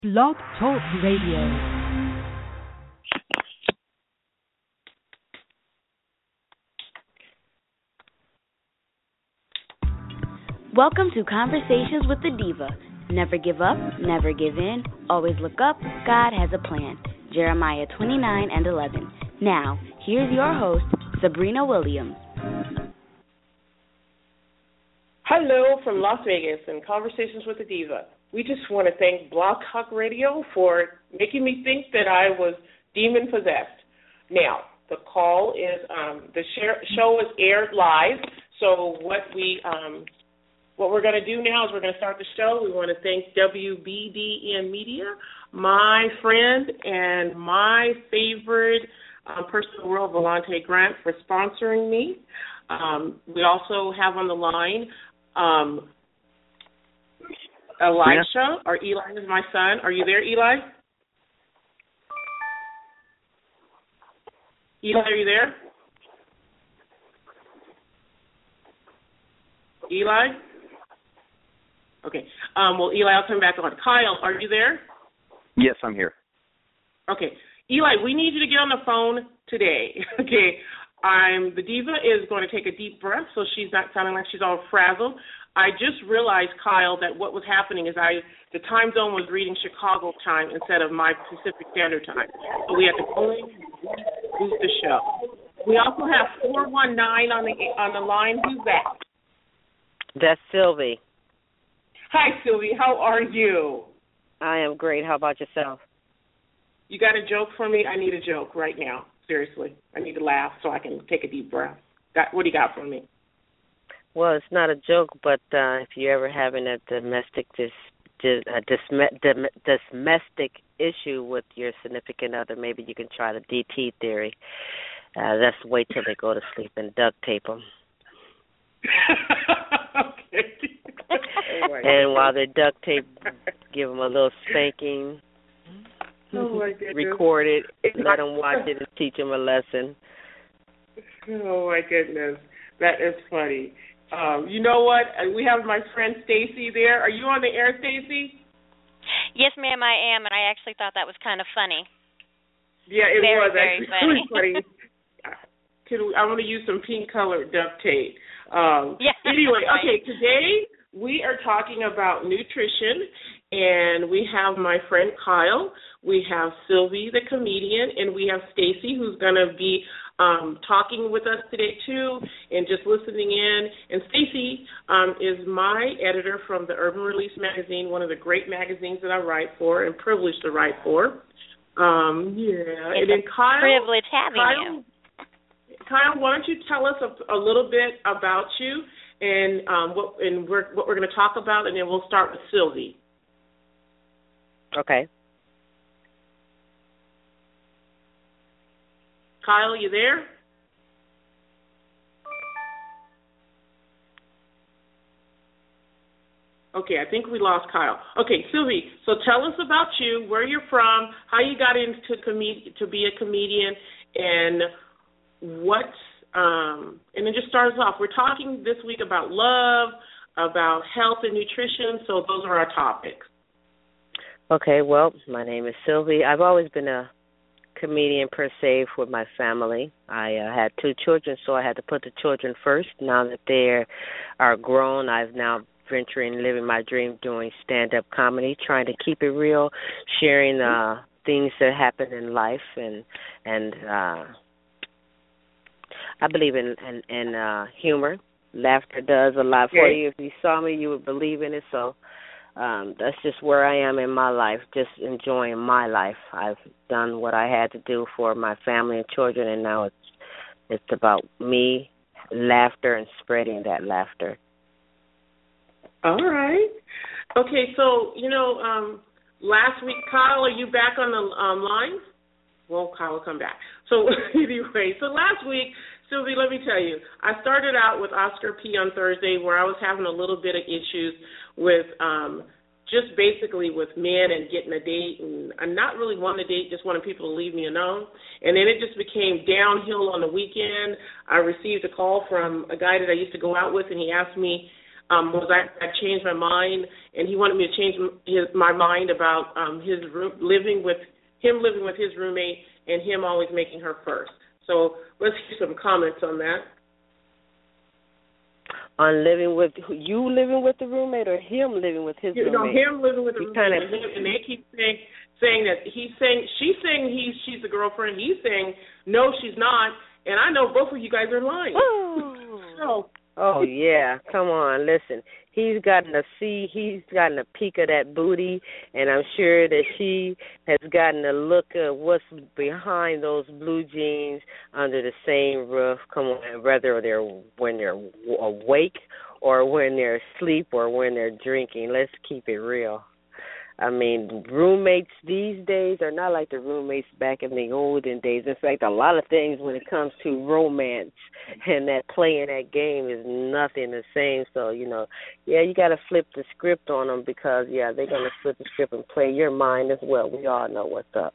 Blog Talk Radio. Welcome to Conversations with the Diva. Never give up, never give in, always look up, God has a plan. Jeremiah 29:11. Now, here's your host, Sabrina Williams. Hello from Las Vegas and Conversations with the Diva. We just want to thank Blog Talk Radio for making me think that I was demon-possessed. Now, the call is, show is aired live, so what we're going to do now is we're going to start the show. We want to thank WBDN Media, my friend and my favorite person in the world, Volante Grant, for sponsoring me. We also have on the line Elisha, or Eli is my son. Are you there, Eli? Eli, are you there? Eli? Okay. Well, Eli, I'll come back on. Kyle, are you there? Yes, I'm here. Okay. Eli, we need you to get on the phone today. Okay. The diva is going to take a deep breath so she's not sounding like she's all frazzled. I just realized, Kyle, that what was happening is the time zone was reading Chicago time instead of my Pacific Standard Time. So we had to go in and boost the show. We also have 419 on the line. Who's that? That's Sylvie. Hi, Sylvie. How are you? I am great. How about yourself? You got a joke for me? I need a joke right now. Seriously. I need to laugh so I can take a deep breath. What do you got for me? Well, it's not a joke, but if you're ever having a domestic issue with your significant other, maybe you can try the DT theory. Let's wait till they go to sleep and duct tape them. Okay. And while they're duct taped, give them a little spanking. Oh, my goodness. Record it, let them watch it, and teach them a lesson. Oh, my goodness. That is funny. You know what? We have my friend Stacy there. Are you on the air, Stacy? Yes, ma'am, I am, and I actually thought that was kind of funny. Yeah, it was very actually funny. I want to use some pink-colored duct tape. Yeah. Anyway, okay, today we are talking about nutrition, and we have my friend Kyle, we have Sylvie, the comedian, and we have Stacy, who's going to be talking with us today, too, and just listening in. And Stacy is my editor from the Urban Release magazine, one of the great magazines that I write for and privileged to write for. It's and then Kyle, privilege having you. Kyle, why don't you tell us a little bit about you and what we're going to talk about, and then we'll start with Sylvie. Okay. Kyle, you there? Okay, I think we lost Kyle. Okay, Sylvie, so tell us about you, where you're from, how you got into to be a comedian, and and then just start us off. We're talking this week about love, about health and nutrition, so those are our topics. Okay, well, my name is Sylvie. I've always been a comedian per se for my family. I had 2 children, so I had to put the children first. Now that they are grown, I've now venturing, living my dream, doing stand-up comedy, trying to keep it real, sharing things that happen in life, and I believe in humor. Laughter does a lot for you. If you saw me, you would believe in it. So that's just where I am in my life, just enjoying my life. I've done what I had to do for my family and children, and now it's about me, laughter, and spreading that laughter. All right. Okay, so, last week, Kyle, are you back on the line? Well, Kyle will come back. So anyway, last week, Sylvie, let me tell you, I started out with Oscar P. on Thursday where I was having a little bit of issues with just basically with men and getting a date, and I'm not really wanting a date, just wanting people to leave me alone. And then it just became downhill on the weekend. I received a call from a guy that I used to go out with, and he asked me I changed my mind, and he wanted me to change my mind about living with his roommate and him always making her first. So let's hear some comments on that. On living with the roommate, or him living with his roommate? No, him living with the roommate, and they keep saying that she's saying she's the girlfriend. He's saying no, she's not, and I know both of you guys are lying. Oh yeah, come on, listen. He's gotten a peek of that booty, and I'm sure that she has gotten a look at what's behind those blue jeans under the same roof. Come on, whether when they're awake or when they're asleep or when they're drinking. Let's keep it real. I mean, roommates these days are not like the roommates back in the olden days. In fact, a lot of things when it comes to romance and that playing that game is nothing the same. So, you got to flip the script on them because, they're going to flip the script and play your mind as well. We all know what's up.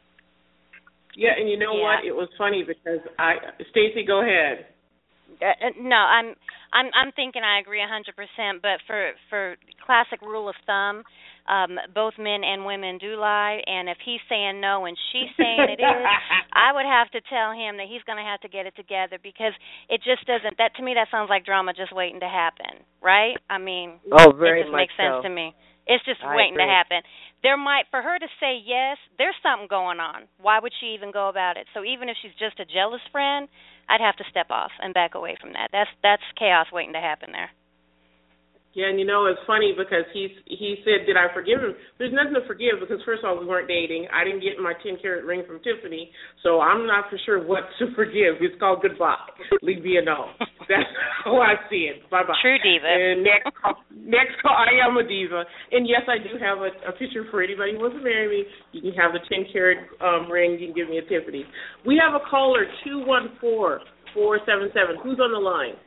Yeah, and you know what? It was funny because Stacey, go ahead. No, I'm thinking I agree 100%. But for classic rule of thumb, both men and women do lie, and if he's saying no and she's saying it is, I would have to tell him that he's going to have to get it together because it just doesn't. That to me, that sounds like drama just waiting to happen, right? I mean, very it just much makes sense so. to me. It's just waiting to happen. For her to say yes, there's something going on. Why would she even go about it? So even if she's just a jealous friend, I'd have to step off and back away from that. That's chaos waiting to happen there. Yeah, and it's funny because he said, did I forgive him? There's nothing to forgive because, first of all, we weren't dating. I didn't get my 10-carat ring from Tiffany, so I'm not for sure what to forgive. It's called goodbye. Leave me alone. That's how I see it. Bye-bye. True diva. And next call, I am a diva. And, yes, I do have a picture for anybody who wants to marry me. You can have the 10-carat ring. You can give me a Tiffany. We have a caller, 214-477. Who's on the line?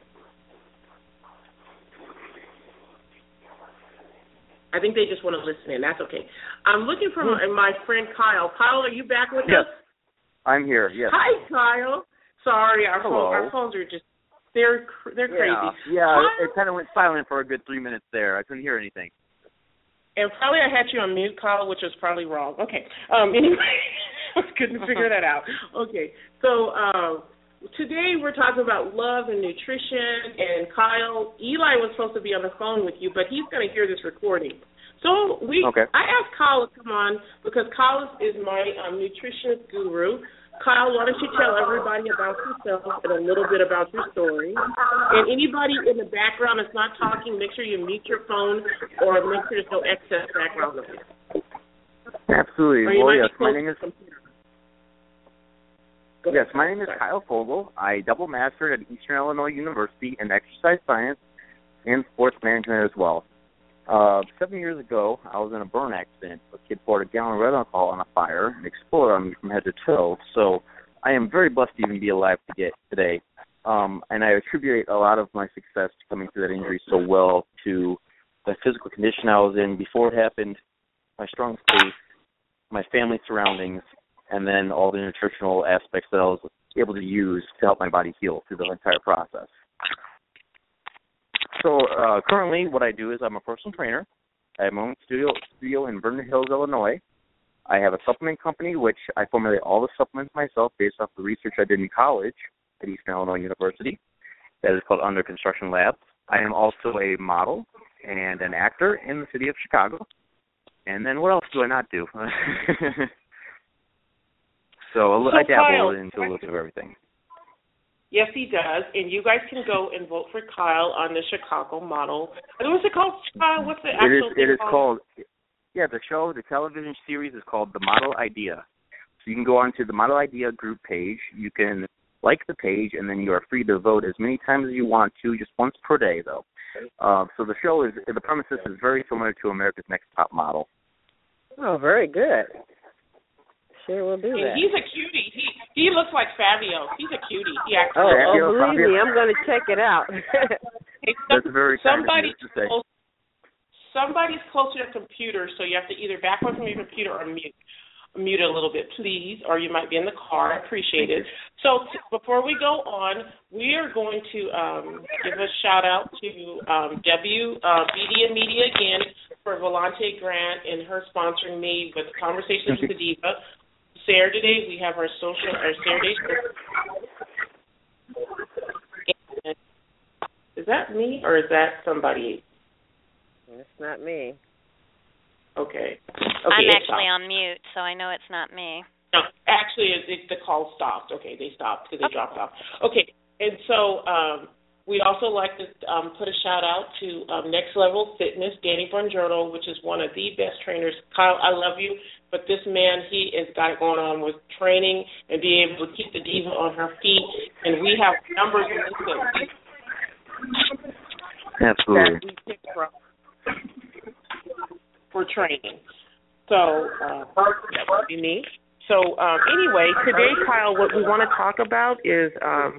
I think they just want to listen in. That's okay. I'm looking for my friend Kyle. Kyle, are you back with us? Yes, I'm here. Yes. Hi, Kyle. Sorry, our phones are just they're crazy. Yeah. It kind of went silent for a good 3 minutes there. I couldn't hear anything. And probably I had you on mute, Kyle, which was probably wrong. Okay. Anyway, I couldn't figure that out. Okay. So today we're talking about love and nutrition, and Kyle, Eli was supposed to be on the phone with you, but he's going to hear this recording. So I asked Kyle to come on because Kyle is my nutritionist guru. Kyle, why don't you tell everybody about yourself and a little bit about your story? And anybody in the background that's not talking, make sure you mute your phone or make sure there's no excess background noise. Absolutely. Well, yes, my name is... Yes, my name is Kyle Fogel. I double mastered at Eastern Illinois University in exercise science and sports management as well. 7 years ago, I was in a burn accident. A kid poured a gallon of red alcohol on a fire and exploded on me from head to toe. So I am very blessed to even be alive today. And I attribute a lot of my success to coming through that injury so well to the physical condition I was in before it happened, my strong faith, my family surroundings, and then all the nutritional aspects that I was able to use to help my body heal through the entire process. So currently what I do is I'm a personal trainer. I have my own studio in Vernon Hills, Illinois. I have a supplement company, which I formulate all the supplements myself based off the research I did in college at Eastern Illinois University. That is called Under Construction Labs. I am also a model and an actor in the city of Chicago. And then what else do I not do? So I dabble into a little bit of everything. Yes, he does. And you guys can go and vote for Kyle on the Chicago model. What's it called, Kyle? What's the actual thing called? The television series is called The Model Idea. So you can go onto the Model Idea group page. You can like the page, and then you are free to vote as many times as you want to, just once per day, though. So the show the premises is very similar to America's Next Top Model. Oh, very good. Sure, we'll do that. He's a cutie. He looks like Fabio. He's a cutie. He actually. Believe me, I'm going to check it out. That's very kind of you to say. Somebody's close to your computer, so you have to either back away from your computer or mute. mute a little bit, please, or you might be in the car. I appreciate it. So before we go on, we are going to give a shout-out to WBD Media again for Volante Grant and her sponsoring me with Conversations with the Diva. Saturday, we have our Saturday show. Is that me or is that somebody? It's not me. Okay. I'm actually on mute, so I know it's not me. No, actually, the call stopped. Okay, they stopped because they dropped off. Okay, and so we'd also like to put a shout-out to Next Level Fitness, Danny Bongiorno, which is one of the best trainers. Kyle, I love you, but this man, he has got it going on with training and being able to keep the diva on her feet, and we have numbers in this thing. Absolutely. That we pick from for training. So that would be me. So anyway, today, Kyle, what we want to talk about is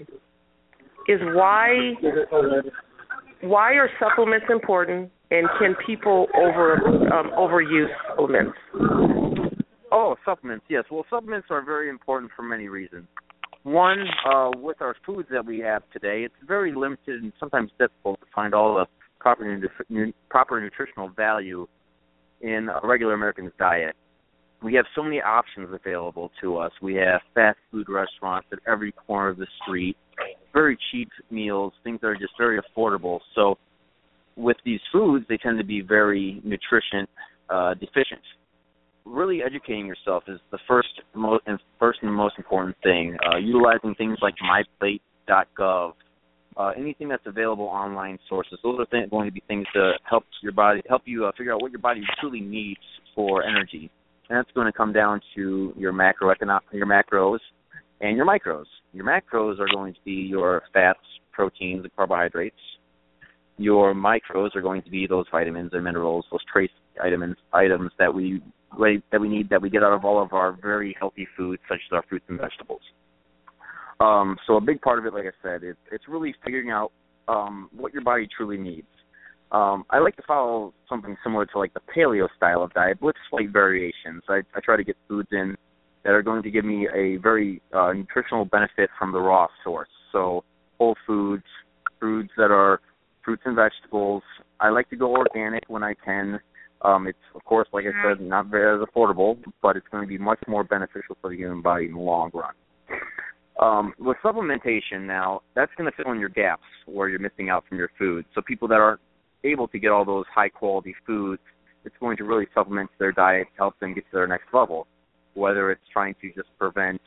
why are supplements important, and can people overuse supplements? Oh, supplements, yes. Well, supplements are very important for many reasons. One, with our foods that we have today, it's very limited and sometimes difficult to find all the proper nutritional value in a regular American's diet. We have so many options available to us. We have fast food restaurants at every corner of the street, very cheap meals, things that are just very affordable. So with these foods, they tend to be very nutrition deficient. Really educating yourself is the first and most important thing. Utilizing things like myplate.gov, anything that's available online sources. Those are going to be things to help you figure out what your body truly needs for energy. And that's going to come down to your macros and your micros. Your macros are going to be your fats, proteins, and carbohydrates. Your micros are going to be those vitamins and minerals, those trace items that we need, that we get out of all of our very healthy foods, such as our fruits and vegetables. So a big part of it, like I said, it's really figuring out what your body truly needs. I like to follow something similar to like the paleo style of diet, but with slight variations. I try to get foods in that are going to give me a very nutritional benefit from the raw source. So whole foods that are fruits and vegetables. I like to go organic when I can. It's, of course, like I said, not very as affordable, but it's going to be much more beneficial for the human body in the long run. With supplementation now, that's going to fill in your gaps where you're missing out from your food. So people that aren't able to get all those high-quality foods, it's going to really supplement their diet, help them get to their next level, whether it's trying to just prevent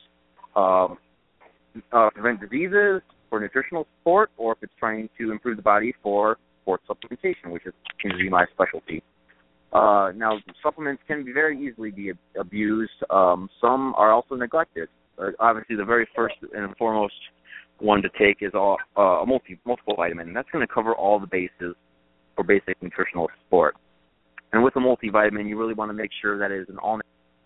diseases for nutritional support, or if it's trying to improve the body for sport supplementation, which seems to be my specialty. Now, supplements can very easily be abused. Some are also neglected. Obviously, the very first and foremost one to take is a multiple vitamin, and that's going to cover all the bases for basic nutritional support. And with a multivitamin, you really want to make sure that it is an all.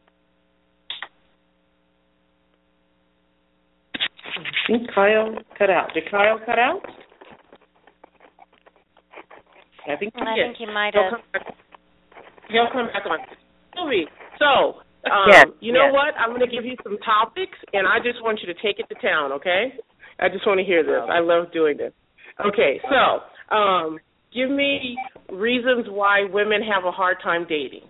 I think Kyle cut out. Did Kyle cut out? I think he might have. He'll come back on. Sylvie, so, you know what? I'm going to give you some topics, and I just want you to take it to town, okay? I just want to hear this. I love doing this. Okay, so give me reasons why women have a hard time dating.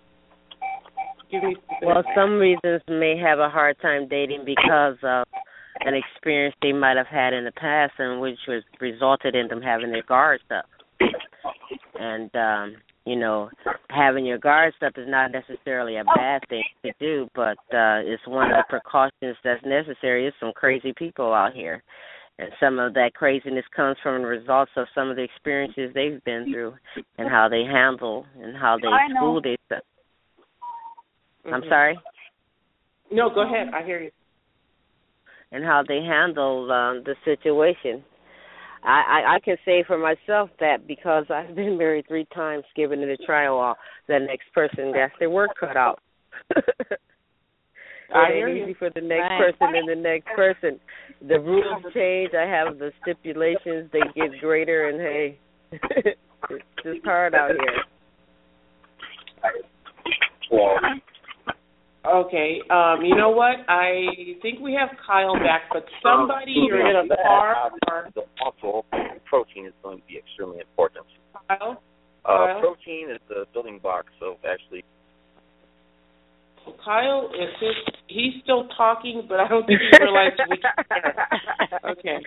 Well, some reasons may have a hard time dating because of an experience they might have had in the past, and which was resulted in them having their guards up. And having your guards up is not necessarily a bad thing to do, but it's one of the precautions that's necessary. There's some crazy people out here, and some of that craziness comes from the results of some of the experiences they've been through and how they handle and how they school themselves. I'm sorry? No, go ahead. I hear you. And how they handle the situation. I can say for myself that because I've been married 3 times, given it a trial, the next person gets their work cut out. I hear you. Easy for the next person and the next person. The rules change. I have the stipulations. They get greater, and hey, it's just hard out here. Well, Okay. You know what? I think we have Kyle back, but somebody you're in a car or also protein is going to be extremely important. Kyle? Protein is the building blocks of actually. Kyle is he's still talking, but I don't think he realized we can hear. Okay.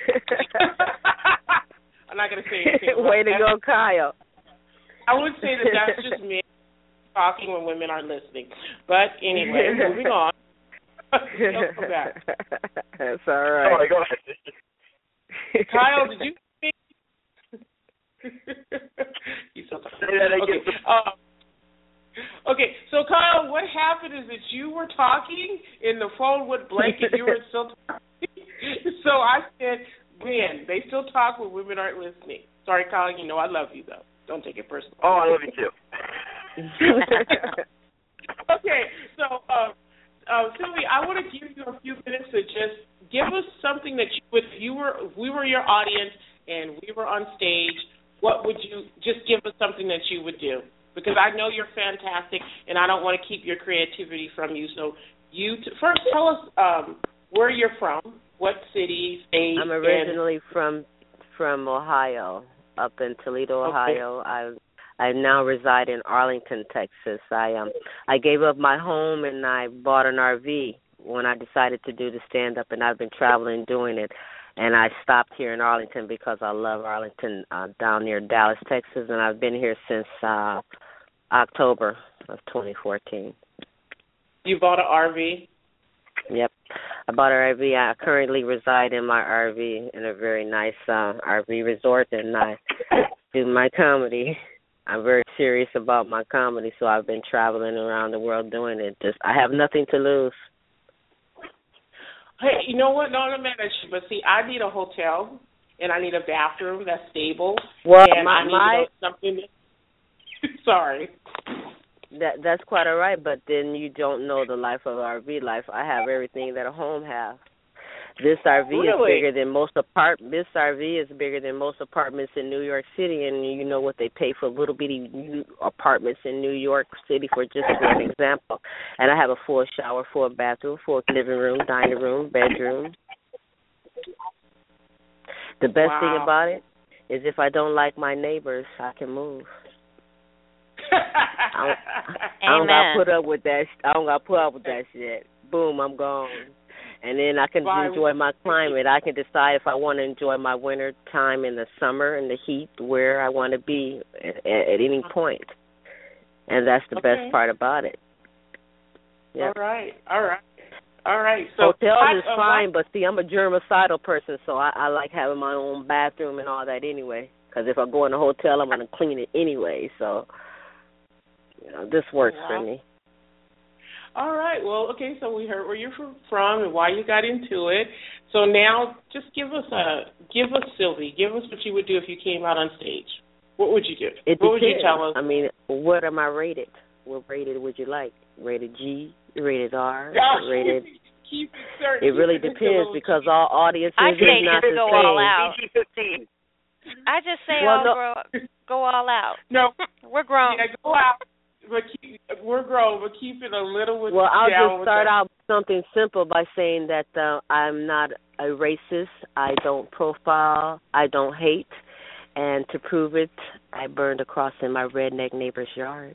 I'm not going to say anything. Way to go, Kyle. I would say that that's just me talking when women aren't listening. But anyway, moving on. He'll come back. That's all right. Oh, go ahead. Kyle, did you speak? He's so okay. Okay, so Kyle, what happened is that you were talking and the phone went blank and you were still talking. So I said, man, they still talk when women aren't listening. Sorry, Kyle, you know I love you, though. Don't take it personally. Oh, I love you, too. Okay, so, Sylvie, I want to give you a few minutes to just give us something that you would, if we were your audience and we were on stage, what would you, just give us something that you would do? Because I know you're fantastic, and I don't want to keep your creativity from you. So first tell us where you're from, what city, state. I'm originally from Ohio, up in Toledo, Ohio. Okay. I now reside in Arlington, Texas. I gave up my home and I bought an RV when I decided to do the stand-up, and I've been traveling doing it. And I stopped here in Arlington because I love Arlington, down near Dallas, Texas, and I've been here since October of 2014. You bought an RV? Yep. I bought an RV. I currently reside in my RV in a very nice RV resort, and I do my comedy. I'm very serious about my comedy, so I've been traveling around the world doing it. I have nothing to lose. Hey, you know what? No, I'm mad at you, but see, I need a hotel and I need a bathroom that's stable. Well, and I need something. Sorry. That's quite all right, but then you don't know the life of RV life. I have everything that a home has. This RV is bigger than most This RV is bigger than most apartments in New York City, and you know what they pay for little bitty apartments in New York City, for an example. And I have a full shower, full bathroom, full living room, dining room, bedroom. The best thing about it is if I don't like my neighbors, I can move. I don't got to put up with that. I don't got to put up with that shit. Boom, I'm gone. And then I can enjoy my climate. I can decide if I want to enjoy my winter time in the summer and the heat, where I want to be at any point. And that's the best part about it. Yep. All right. So hotels is fine, but see, I'm a germicidal person, so I like having my own bathroom and all that anyway. Because if I go in a hotel, I'm going to clean it anyway. So, this works for me. All right. Well, okay, so we heard where you're from and why you got into it. So now just give us, Sylvie, give us what you would do if you came out on stage. What would you do? What would you tell us? I mean, what am I rated? What rated would you like? Rated G? Rated R? Rated? Keep it really depends because all audiences I is not the same. Go all out. I just say go all out. No. We're grown. Yeah, go out. We're grown, but keep it a little with I'll just start out with something simple by saying that I'm not a racist. I don't profile. I don't hate. And to prove it, I burned a cross in my redneck neighbor's yard.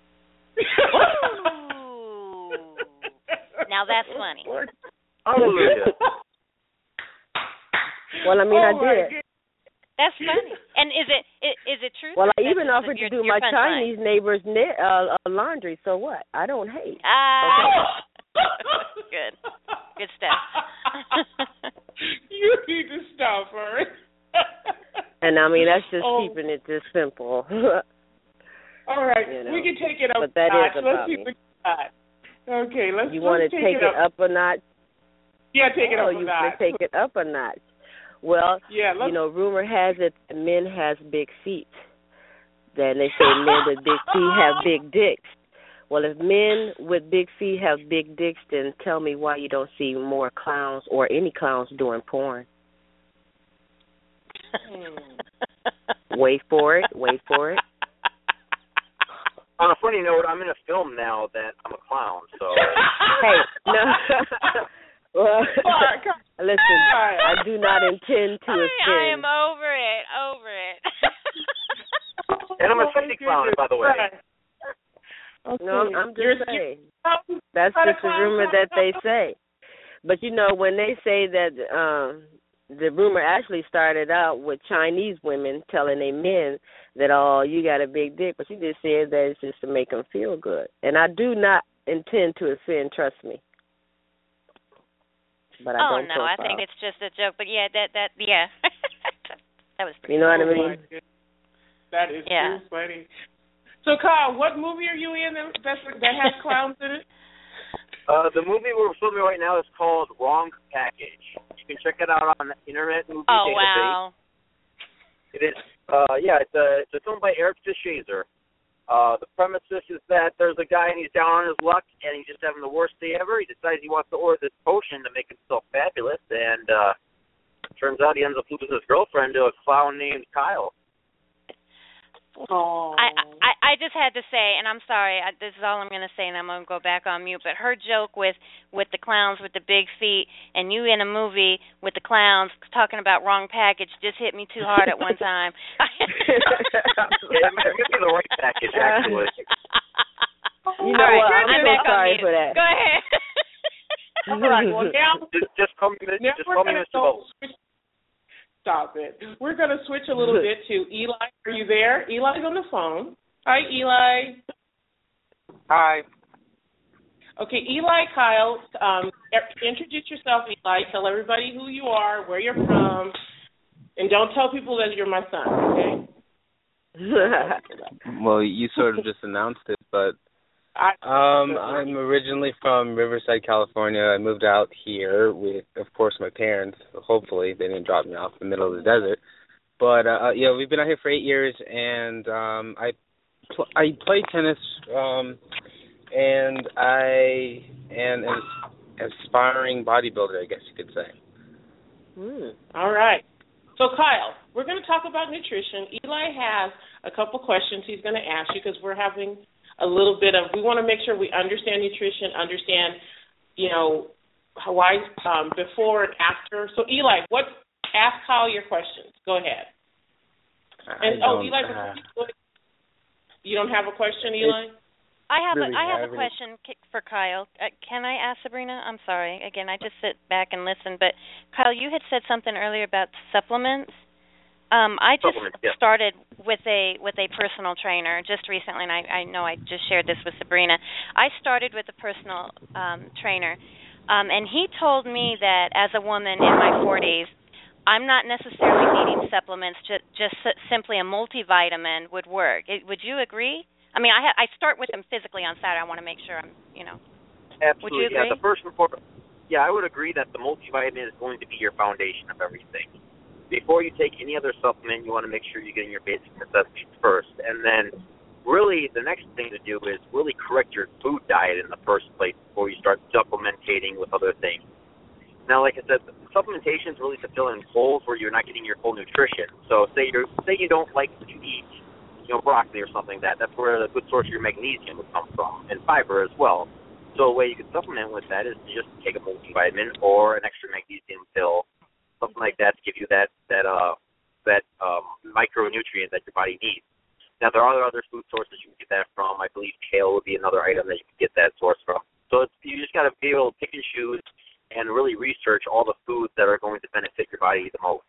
Ooh. Now that's funny. Hallelujah. Well, I mean, I did. God. That's funny. And is it true? Well, I even offered to do my Chinese neighbor's laundry, so what? I don't hate. Good stuff. You need to stop, all right? And I mean, that's just keeping it just simple. All right, we can take it up. But that is about me. Okay, let's. You want to take it up a notch? Yeah, take it up a notch. You want to take it up a notch. Well, rumor has it that men has big feet. Then they say men with big feet have big dicks. Well, if men with big feet have big dicks, then tell me why you don't see more clowns or any clowns doing porn. Wait for it. On a funny note, I'm in a film now that I'm a clown, so listen, I do not intend to offend. I am over it. And I'm a sexy clown, by the way. Okay. No, I'm just saying. That's just a rumor that they say. But, when they say that the rumor actually started out with Chinese women telling their men that, oh, you got a big dick, but you just said that it's just to make them feel good. And I do not intend to offend, trust me. But I don't no, I think it's just a joke. But yeah, that that was pretty. You know what I mean? That is too funny. So, Kyle, what movie are you in that has clowns in it? The movie we're filming right now is called Wrong Package. You can check it out on the Internet Movie Database. Wow. It is. It's a film by Eric Fischazer. The premise is that there's a guy and he's down on his luck and he's just having the worst day ever. He decides he wants to order this potion to make himself fabulous, and turns out he ends up losing his girlfriend to a clown named Kyle. Oh. I just had to say, and I'm sorry, this is all I'm going to say, and I'm going to go back on mute, but her joke with the clowns with the big feet and you in a movie with the clowns talking about Wrong Package just hit me too hard at one time. Yeah, it might be the right package, actually. You know what? I'm so sorry for that. Go ahead. All right, well, now, just call me Mr. Bowles. Stop it. We're going to switch a little bit to Eli. Are you there? Eli's on the phone. Hi, Eli. Hi. Okay, Eli, Kyle, introduce yourself, Eli. Tell everybody who you are, where you're from, and don't tell people that you're my son, okay? Well, you sort of just announced it, but I'm originally from Riverside, California. I moved out here with, of course, my parents. Hopefully, they didn't drop me off in the middle of the desert. But we've been out here for 8 years, and I play tennis, and I am an aspiring bodybuilder, I guess you could say. All right. So, Kyle, we're going to talk about nutrition. Eli has a couple questions he's going to ask you because we're having a little bit of, we want to make sure we understand nutrition, understand, why before and after. So, Eli, ask Kyle your questions. Go ahead. Eli, you don't have a question, Eli? I have a question for Kyle. Can I ask Sabrina? I'm sorry. Again, I just sit back and listen. But, Kyle, you had said something earlier about supplements. I just started with a personal trainer just recently, and I know I just shared this with Sabrina. I started with a personal trainer, and he told me that as a woman in my 40s, I'm not necessarily needing supplements. Just simply a multivitamin would work. Would you agree? I mean, I start with them physically on Saturday. I want to make sure I'm. Absolutely. Would you agree? Yeah, the first and foremost. Yeah, I would agree that the multivitamin is going to be your foundation of everything. Before you take any other supplement, you want to make sure you're getting your basic necessities first. And then really the next thing to do is really correct your food diet in the first place before you start supplementating with other things. Now, like I said, supplementation is really to fill in holes where you're not getting your full nutrition. So say you don't like what you eat, broccoli or something like that. That's where a good source of your magnesium would come from, and fiber as well. So a way you can supplement with that is to just take a multivitamin or an extra magnesium pill, something like that, to give you that micronutrient that your body needs. Now, there are other food sources you can get that from. I believe kale would be another item that you can get that source from. So you just got to be able to pick and choose and really research all the foods that are going to benefit your body the most.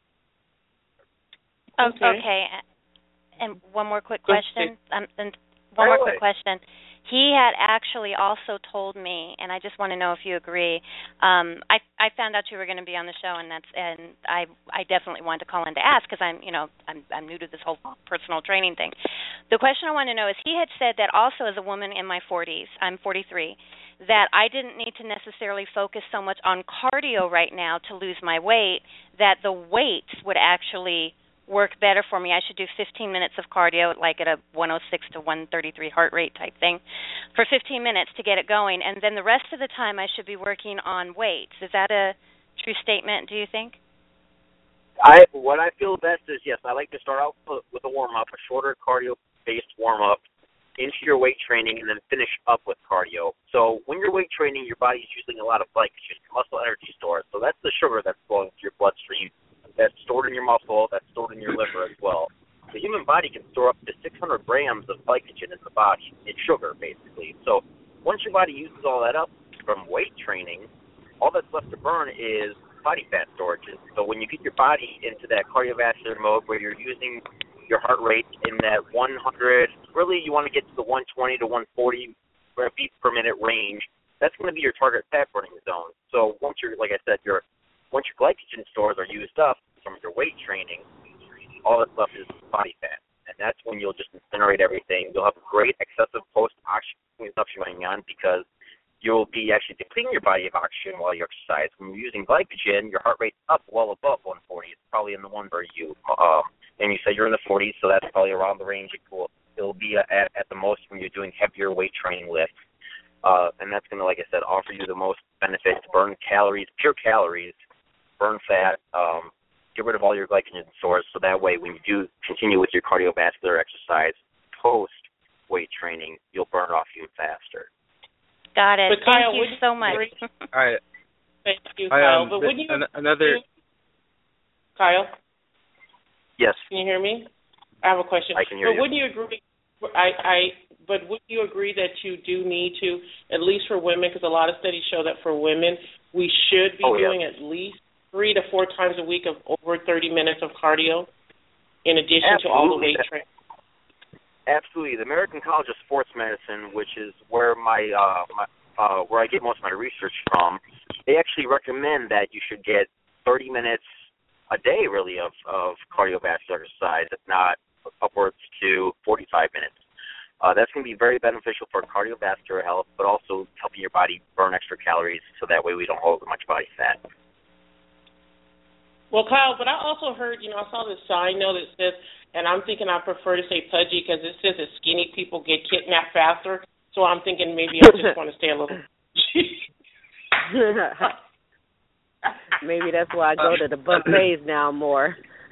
Okay. And one more quick question. Quick question. He had actually also told me, and I just want to know if you agree. I found out you were going to be on the show, and I definitely wanted to call in to ask because I'm new to this whole personal training thing. The question I want to know is, he had said that also as a woman in my 40s, I'm 43, that I didn't need to necessarily focus so much on cardio right now to lose my weight, that the weights would actually work better for me. I should do 15 minutes of cardio, like at a 106 to 133 heart rate type thing, for 15 minutes to get it going, and then the rest of the time I should be working on weights. Is that a true statement, do you think? What I feel best is, yes, I like to start out with a warm-up, a shorter cardio-based warm-up, into your weight training, and then finish up with cardio. So when you're weight training, your body's using a lot of glycogen, muscle energy stores. So that's the sugar that's flowing through your bloodstream. That's stored in your muscle. That's stored in your liver as well. The human body can store up to 600 grams of glycogen in the body, in sugar, basically. So once your body uses all that up from weight training, all that's left to burn is body fat storage. So when you get your body into that cardiovascular mode where you're using your heart rate in that 100, really you want to get to the 120 to 140 beats per minute range. That's going to be your target fat burning zone. So once like I said, once your glycogen stores are used up from your weight training, all that's left is body fat. And that's when you'll just incinerate everything. You'll have a great excessive post-oxygen consumption going on because you'll be actually depleting your body of oxygen while you exercise. When you're using glycogen, your heart rate's up well above 140. It's probably in the one for you. And you said you're in the 40s, so that's probably around the range it'll be at the most when you're doing heavier weight training lift. And that's going to, like I said, offer you the most benefit to burn calories, pure calories, burn fat, get rid of all your glycogen stores, so that way when you do continue with your cardiovascular exercise post-weight training, you'll burn off even faster. Got it. But Kyle, thank you so much. All right. Thank you, Kyle. But when you Kyle? Yes. Can you hear me? I have a question. I can hear you. Wouldn't you agree? But would you agree that you do need to, at least for women, because a lot of studies show that for women, we should be doing at least 3 to 4 times a week of over 30 minutes of cardio, in addition to all the weight training. Absolutely. The American College of Sports Medicine, which is where where I get most of my research from, they actually recommend that you should get 30 minutes a day, really, of cardiovascular exercise, if not upwards to 45 minutes. That's going to be very beneficial for cardiovascular health, but also helping your body burn extra calories so that way we don't hold much body fat. Well, Kyle, but I also heard, I saw this sign note that says, and I'm thinking I prefer to say pudgy because it says that skinny people get kidnapped faster, so I'm thinking maybe I just want to stay a little Maybe that's why I go to the buffets now more.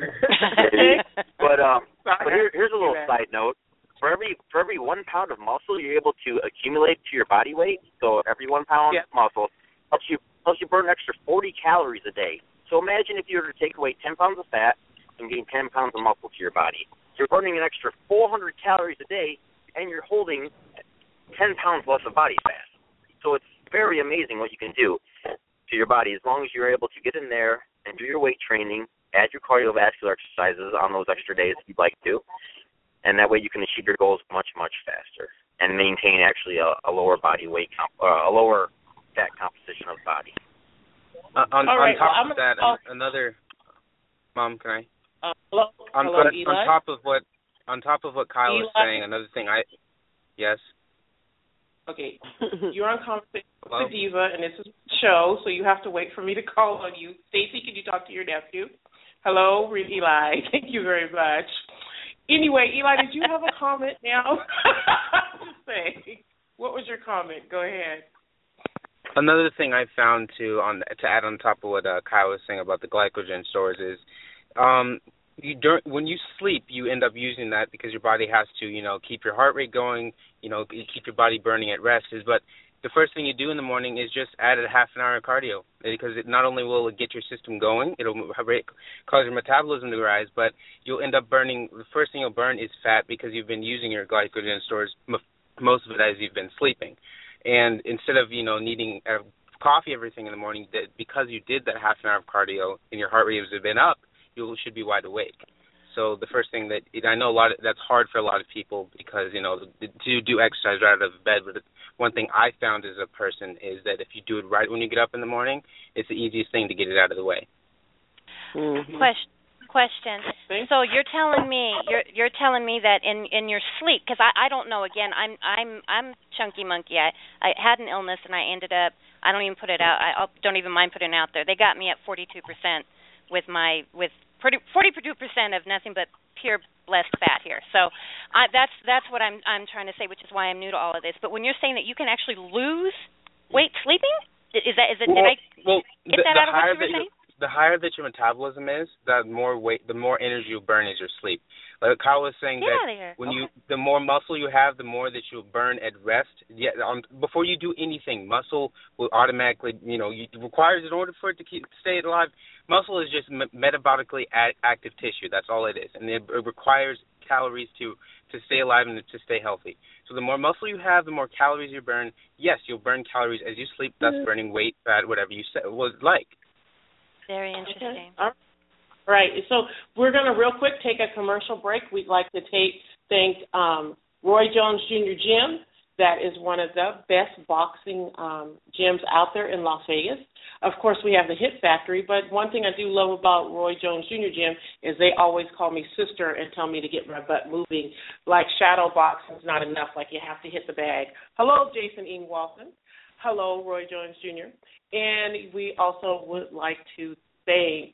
But here's a little side note. For every 1 pound of muscle you're able to accumulate to your body weight, so every 1 pound muscle helps you burn an extra 40 calories a day. So imagine if you were to take away 10 pounds of fat and gain 10 pounds of muscle to your body. You're burning an extra 400 calories a day, and you're holding 10 pounds less of body fat. So it's very amazing what you can do to your body as long as you're able to get in there and do your weight training, add your cardiovascular exercises on those extra days if you'd like to, and that way you can achieve your goals much, much faster and maintain actually a lower body weight, a lower fat composition of the body. On top of that, another. Mom, can I? Hello, Eli? On top of what Kyle was saying, another thing yes. Okay, you're on Conversation with the Diva, and this is a show, so you have to wait for me to call on you. Stacey, can you talk to your nephew? Hello, Eli. Thank you very much. Anyway, Eli, did you have a comment now? Just say, what was your comment? Go ahead. Another thing I found to add on top of what Kyle was saying about the glycogen stores is, when you sleep, you end up using that because your body has to, keep your heart rate going, keep your body burning at rest. But the first thing you do in the morning is just add a half an hour of cardio, because it not only will get your system going, it'll cause your metabolism to rise, but you'll end up burning. The first thing you'll burn is fat because you've been using your glycogen stores, most of it as you've been sleeping. And instead of, needing coffee everything in the morning, because you did that half an hour of cardio and your heart rate has been up, you should be wide awake. So the first thing I know that's hard for a lot of people because, to do exercise right out of bed. But one thing I found as a person is that if you do it right when you get up in the morning, it's the easiest thing to get it out of the way. Mm-hmm. Question. So you're telling me that in your sleep, because I don't know. Again, I'm chunky monkey. I had an illness and I ended up. I don't even put it out. I don't even mind putting it out there. They got me at 42% with 42% of nothing but pure blessed fat here. So that's what I'm trying to say, which is why I'm new to all of this. But when you're saying that you can actually lose weight sleeping, is that? Did I get that out of what you were saying? the higher that your metabolism is, the more energy you burn is your sleep. Like Kyle was saying the more muscle you have, the more that you'll burn at rest. Before you do anything, muscle will automatically, it requires, in order for it to stay alive, muscle is just metabolically active tissue. That's all it is. And it requires calories to stay alive and to stay healthy. So the more muscle you have, the more calories you burn. Yes, you'll burn calories as you sleep, thus burning weight, fat, whatever you would like. Very interesting. Okay. All right. So we're going to real quick take a commercial break. We'd like to thank Roy Jones Jr. Gym. That is one of the best boxing gyms out there in Las Vegas. Of course, we have the Hit Factory, but one thing I do love about Roy Jones Jr. Gym is they always call me sister and tell me to get my butt moving. Like shadow boxing is not enough, like you have to hit the bag. Hello, Jason Ian Walton. Hello, Roy Jones Jr. And we also would like to thank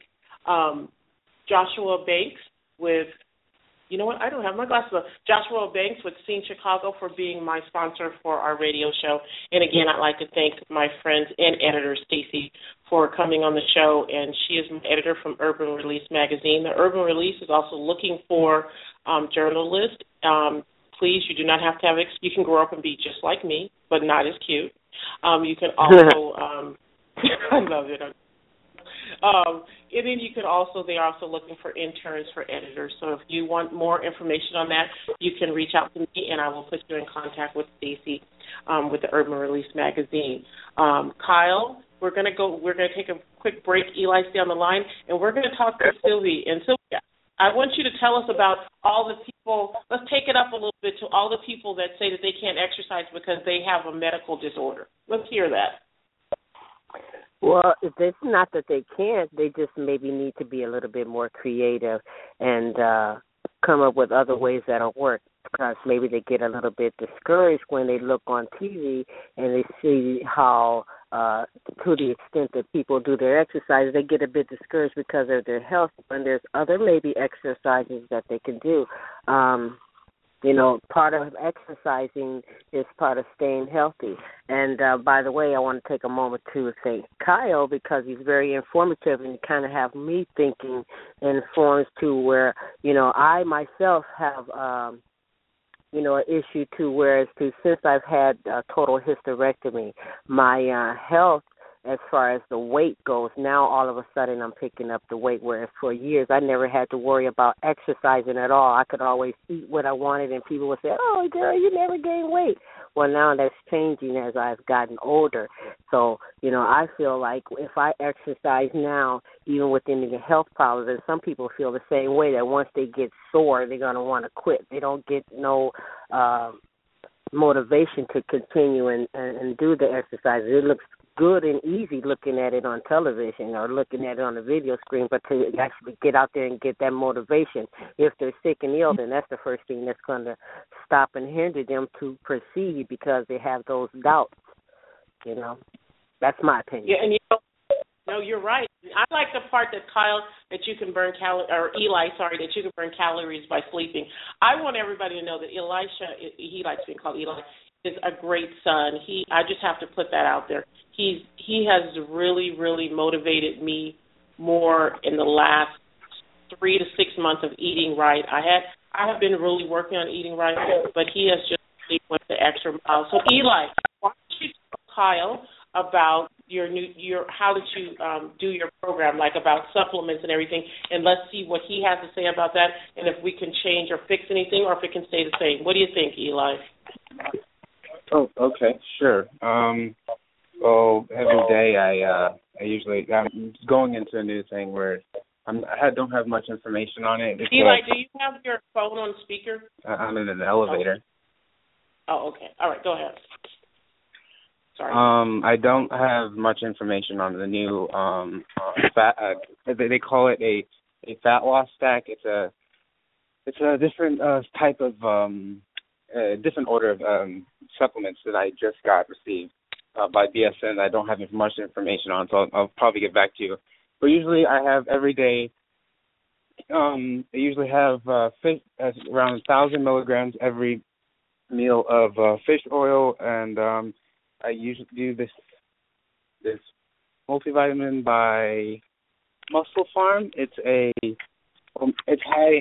Joshua Banks with, you know what, I don't have my glasses on. Joshua Banks with Scene Chicago for being my sponsor for our radio show. And again, I'd like to thank my friend and editor, Stacy, for coming on the show. And she is my editor from Urban Release Magazine. The Urban Release is also looking for journalists. Please, you do not have to have, you can grow up and be just like me, but not as cute. You can also, I love it. And then you can also, they're also looking for interns for editors. So if you want more information on that, you can reach out to me, and I will put you in contact with Stacy with the Urban Release Magazine. Kyle, we're going to take a quick break. Eli, stay on the line, and we're going to talk to Sylvie. And Sylvia, I want you to tell us about all the people, let's take it up a little bit to all the people that say that they can't exercise because they have a medical disorder. Let's hear that. Well, it's not that they can't. They just maybe need to be a little bit more creative and come up with other ways that'll work, because maybe they get a little bit discouraged when they look on TV and they see how, to the extent that people do their exercise, they get a bit discouraged because of their health, and there's other maybe exercises that they can do. Part of exercising is part of staying healthy. And by the way, I want to take a moment to thank Kyle, because he's very informative and kind of have me thinking in forms to where, I myself have, an issue to whereas since I've had total hysterectomy, my health as far as the weight goes, now all of a sudden I'm picking up the weight, whereas for years I never had to worry about exercising at all. I could always eat what I wanted, and people would say, "Oh, girl, you never gain weight." Well, now that's changing as I've gotten older. So, I feel like if I exercise now, even with any health problems, and some people feel the same way, that once they get sore, they're going to want to quit. They don't get no motivation to continue and do the exercises. It looks good and easy looking at it on television or looking at it on the video screen, but to actually get out there and get that motivation, if they're sick and ill, then that's the first thing that's going to stop and hinder them to proceed, because they have those doubts. That's my opinion. Yeah, and you're right. I like the part that Kyle, that you can burn Eli, that you can burn calories by sleeping. I want everybody to know that Elisha, he likes being called Eli, is a great son. I just have to put that out there. He has really, really motivated me more in the last 3 to 6 months of eating right. I have been really working on eating right, but he has just really went the extra mile. So Eli, why don't you tell Kyle about how did you do your program, like about supplements and everything, and let's see what he has to say about that, and if we can change or fix anything, or if it can stay the same. What do you think, Eli? Oh, okay, sure. Well, every day I'm going into a new thing where I don't have much information on it. Eli, do you have your phone on speaker? I'm in an elevator. Oh, okay. All right, go ahead. Sorry. I don't have much information on the new fat. They call it a fat loss stack. It's a different type of different order of supplements that I just received by BSN. I don't have much information on, so I'll probably get back to you. But usually I have every day. I usually have fish around 1,000 milligrams every meal of fish oil, and I usually do this multivitamin by Muscle Farm. It's high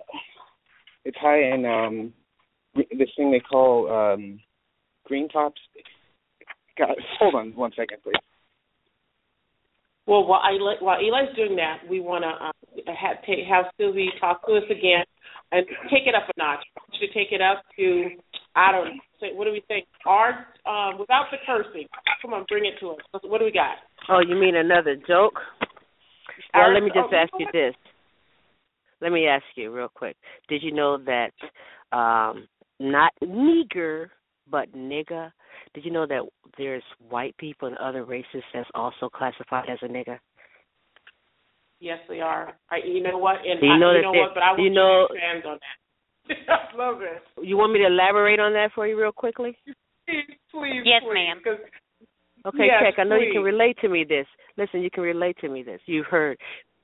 in this thing they call green tops. God, hold on 1 second, please. Well, while Eli's doing that, we want to have Sylvie talk to us again and take it up a notch. We should take it up to, I don't know, what do we think? Without the cursing. Come on, bring it to us. What do we got? Oh, you mean another joke? Well, let me just ask you this. Let me ask you real quick. Did you know that not nigger, but nigga? Did you know that there's white people and other races that's also classified as a nigger? Yes, they are. You know what? And do you know but I want to expand on that. I love it. You want me to elaborate on that for you real quickly? Please. Yes, ma'am. Okay, yes, Check. I know please. you can relate to me this. Listen, you can relate to me this. You've heard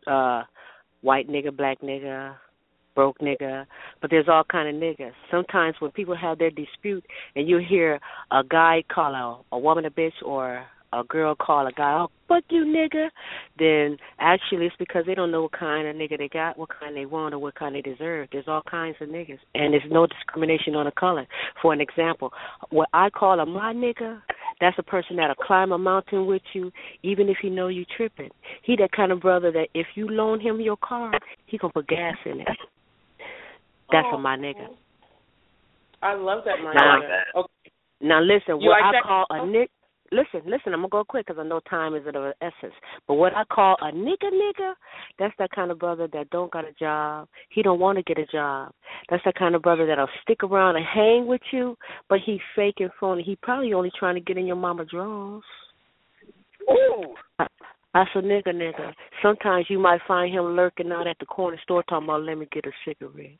white nigga, black nigga, broke nigga, but there's all kind of niggas. Sometimes when people have their dispute and you hear a guy call a woman a bitch or a girl call a guy, oh, fuck you, nigga, then actually it's because they don't know what kind of nigga they got, what kind they want, or what kind they deserve. There's all kinds of niggas, and there's no discrimination on the color. For an example, what I call a my nigga, that's a person that'll climb a mountain with you, even if you know you tripping. He that kind of brother that if you loan him your car, he gonna put gas in it. That's a my nigga. I love that, my nigga. Okay. Now listen, you what like I call a nigga. Listen, I'm going to go quick because I know time is of the essence. But what I call a nigga, that's that kind of brother that don't got a job. He don't want to get a job. That's that kind of brother that'll stick around and hang with you, but he fake and phony. He probably only trying to get in your mama drawers. Ooh. That's a nigga. Sometimes you might find him lurking out at the corner store talking about, let me get a cigarette.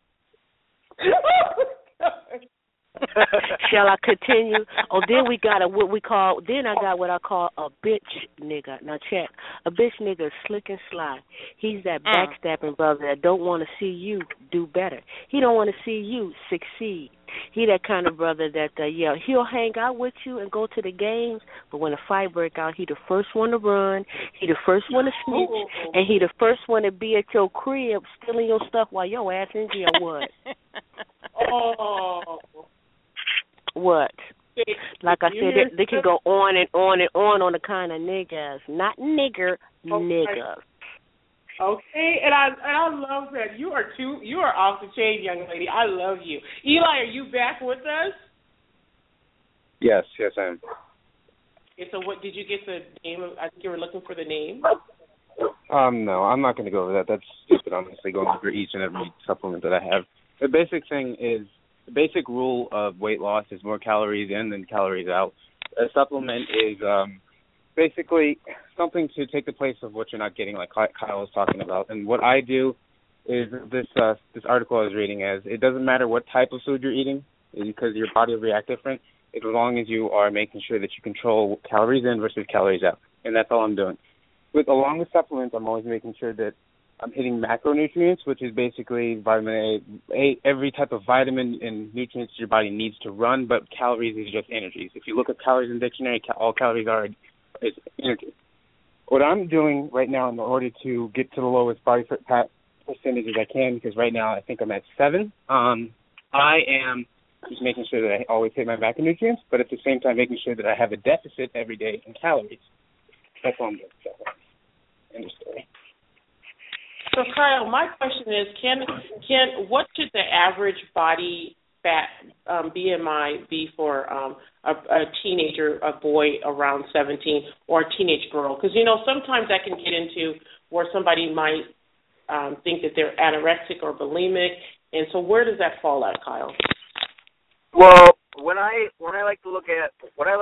Shall I continue? Oh, then I got what I call a bitch nigga. Now check. A bitch nigga is slick and sly. He's that backstabbing brother that don't want to see you do better. He don't want to see you succeed. He that kind of brother that, he'll hang out with you and go to the games, but when a fight break out, he the first one to run, he the first one to snitch, and he the first one to be at your crib stealing your stuff while your ass in jail. What? Oh. What? Like I said, they can go on and on the kind of niggas, not nigger, niggas. Okay, and I love that. You are off the chain, young lady. I love you. Eli, are you back with us? Yes, I am. Okay, so what did you get the name of? I think you were looking for the name. No, I'm not going to go over that. That's stupid, honestly, going over each and every supplement that I have. The basic rule of weight loss is more calories in than calories out. A supplement is basically something to take the place of what you're not getting, like Kyle was talking about. And what I do is this article I was reading is it doesn't matter what type of food you're eating because your body will react different as long as you are making sure that you control calories in versus calories out. And that's all I'm doing. Along with supplements, I'm always making sure that I'm hitting macronutrients, which is basically vitamin A, every type of vitamin and nutrients your body needs to run, but calories is just energies. If you look at calories in the dictionary, all calories is energy. What I'm doing right now in order to get to the lowest body fat percentages I can, because right now I think I'm at 7, I am just making sure that I always hit my macronutrients, but at the same time making sure that I have a deficit every day in calories. That's all I'm doing. End of story. So, Kyle, my question is, can what should the average body fat BMI be for a teenager, a boy around 17, or a teenage girl? Because, sometimes that can get into where somebody might think that they're anorexic or bulimic, and so where does that fall at, Kyle? Well, when I like to look at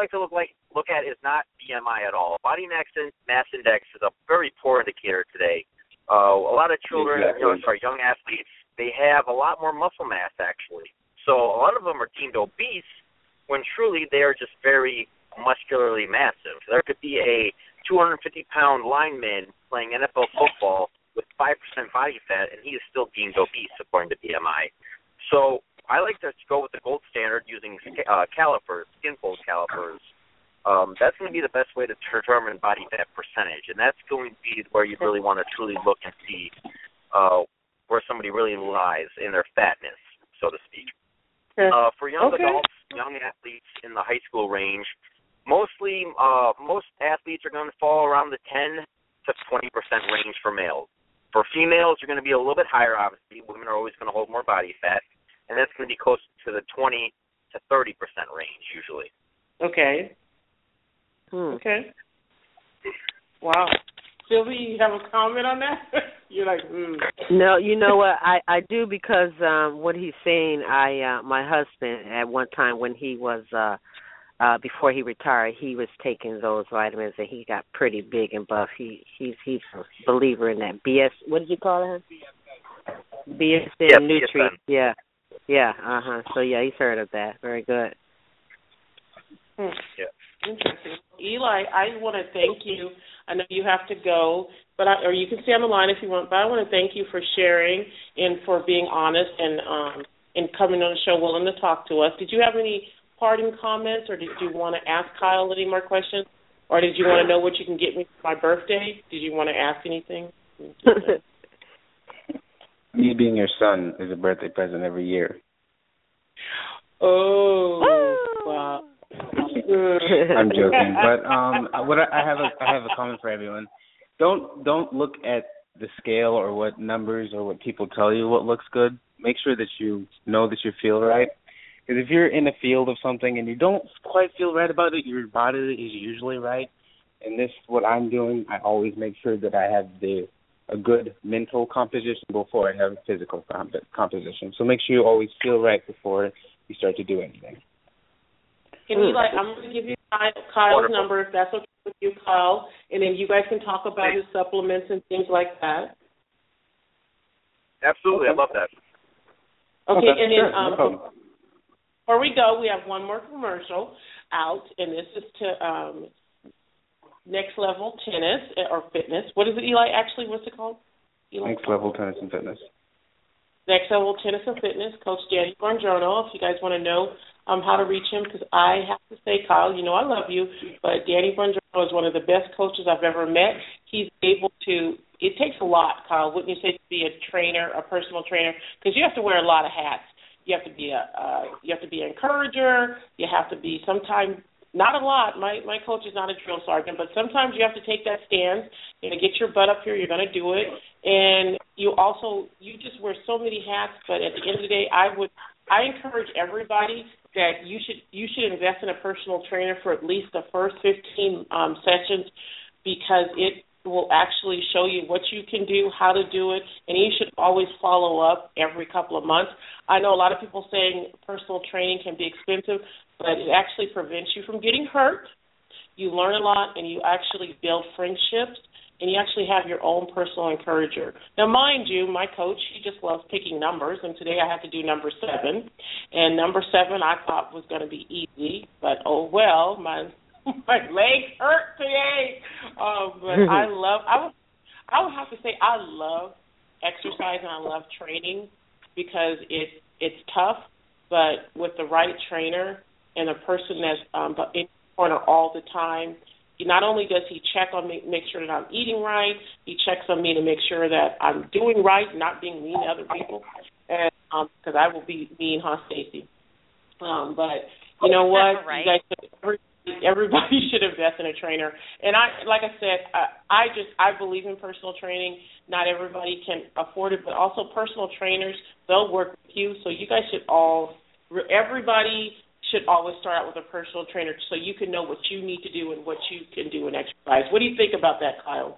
is not BMI at all. Body mass index is a very poor indicator today. A lot of children, young athletes, they have a lot more muscle mass, actually. So a lot of them are deemed obese when truly they are just very muscularly massive. There could be a 250-pound lineman playing NFL football with 5% body fat, and he is still deemed obese according to BMI. So I like to go with the gold standard using calipers, skin fold calipers. that's going to be the best way to determine body fat percentage, and that's going to be where you really want to truly look and see where somebody really lies in their fatness, so to speak. For young adults, young athletes in the high school range, most athletes are going to fall around the 10 to 20% range for males. For females, you're going to be a little bit higher, obviously. Women are always going to hold more body fat, and that's going to be close to the 20 to 30% range usually. Okay. Okay. Wow. Sylvie, you have a comment on that? You're like, No, you know what? I do, because what he's saying, my husband, at one time when he was, before he retired, he was taking those vitamins, and he got pretty big and buff. He's a believer in that. What did you call it? BSN nutrient. Yeah. Yeah, So, yeah, he's heard of that. Very good. Yeah. Interesting. Eli, I want to thank you. I know you have to go, or you can stay on the line if you want, but I want to thank you for sharing and for being honest and coming on the show, willing to talk to us. Did you have any parting comments, or did you want to ask Kyle any more questions, or did you want to know what you can get me for my birthday? Did you want to ask anything? Me being your son is a birthday present every year. Oh, wow. I'm joking, but I have a comment for everyone. Don't look at the scale or what numbers or what people tell you what looks good. Make sure that you know that you feel right. Because if you're in a field of something and you don't quite feel right about it, your body is usually right. And this, what I'm doing, I always make sure that I have a good mental composition before I have a physical composition. So make sure you always feel right before you start to do anything. Can you, I'm going to give you Kyle's number, if that's okay with you, Kyle, and then you guys can talk about his supplements and things like that. Absolutely, I love that. Okay, and then before we go, we have one more commercial out, and this is to Next Level Tennis or Fitness. What is it, Eli? Actually, what's it called? Eli? Next Level Tennis and Fitness. Next Level Tennis and Fitness, Coach Danny Bongiorno. If you guys want to know how to reach him, because I have to say, Kyle, you know I love you, but Danny Bongiorno is one of the best coaches I've ever met. He's able to, it takes a lot, Kyle, wouldn't you say, to be a trainer, a personal trainer, because you have to wear a lot of hats. You have to be an encourager. You have to be sometimes, not a lot. My coach is not a drill sergeant, but sometimes you have to take that stand. You're going to get your butt up here. You're going to do it. And you just wear so many hats, but at the end of the day, I encourage everybody that you should invest in a personal trainer for at least the first 15 sessions, because it will actually show you what you can do, how to do it, and you should always follow up every couple of months. I know a lot of people saying personal training can be expensive, but it actually prevents you from getting hurt. You learn a lot, and you actually build friendships, and you actually have your own personal encourager. Now, mind you, my coach, he just loves picking numbers, and today I had to do number 7. And number 7 I thought was going to be easy, but oh well, my legs hurt today. But I would have to say I love exercise and I love training, because it's tough, but with the right trainer and a person that's in the corner all the time, not only does he check on me, make sure that I'm eating right, he checks on me to make sure that I'm doing right, not being mean to other people, and because I will be mean, huh, Stacy? But you know what? Right. You guys, everybody should invest in a trainer. And like I said, I believe in personal training. Not everybody can afford it, but also personal trainers, they'll work with you. So you guys everybody should always start out with a personal trainer so you can know what you need to do and what you can do in exercise. What do you think about that, Kyle?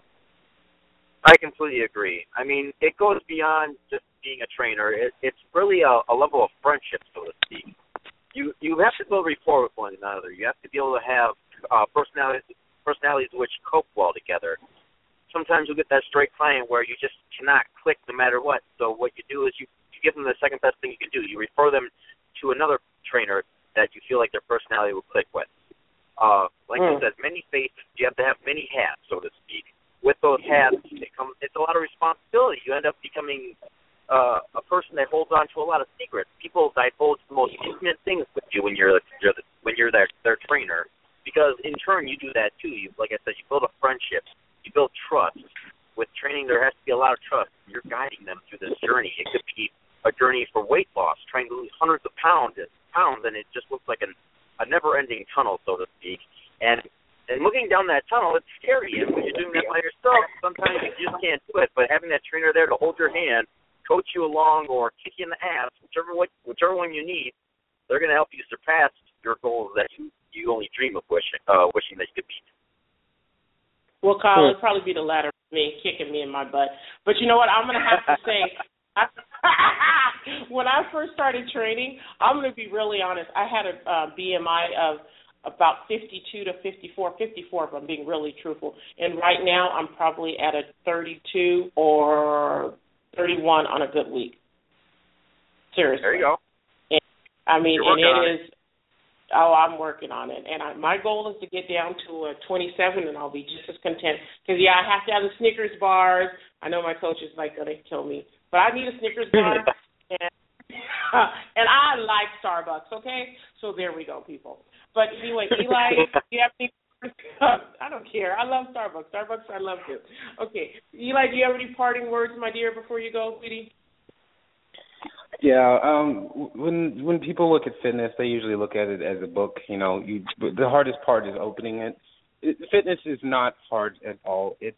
I completely agree. I mean, it goes beyond just being a trainer. It's really a level of friendship, so to speak. You have to build rapport with one another. You have to be able to have personalities which cope well together. Sometimes you'll get that stray client where you just cannot click no matter what. So what you do is you give them the second best thing you can do. You refer them to another trainer that you feel like their personality will click with. Like you said, many faces. You have to have many hats, so to speak. With those hats, it's a lot of responsibility. You end up becoming a person that holds on to a lot of secrets. People divulge the most intimate things with you when you're their trainer, because in do that too. You, like I said, you build a friendship, you build trust. With training, there has to be a lot of trust. You're guiding them through this journey. It could be a journey for weight loss, trying to lose hundreds of pounds, and it just looks like a never-ending tunnel, so to speak. And looking down that tunnel, it's scary. And when you're doing that by yourself, sometimes you just can't do it. But having that trainer there to hold your hand, coach you along, or kick you in the ass, whichever one you need, they're going to help you surpass your goals that you only dream of wishing that you could beat. Well, Kyle, it'd probably be the latter of me kicking me in my butt. But you know what? I'm going to have to say, when I first started training, I'm going to be really honest. I had a BMI of about 52 to 54 if I'm being really truthful. And right now I'm probably at a 32 or 31 on a good week. Seriously. There you go. And, I mean, and it is. Oh, I'm working on it. And my goal is to get down to a 27, and I'll be just as content. Because, I have to have the Snickers bars. I know my coach is going to kill me. But I need a Snickers bar. And I like Starbucks, okay? So there we go, people. But anyway, Eli, do you have any I don't care. I love Starbucks. I love you. Okay. Eli, do you have any parting words, my dear, before you go, sweetie? Yeah, when people look at fitness, they usually look at it as a book. The hardest part is opening it. Fitness is not hard at all. It's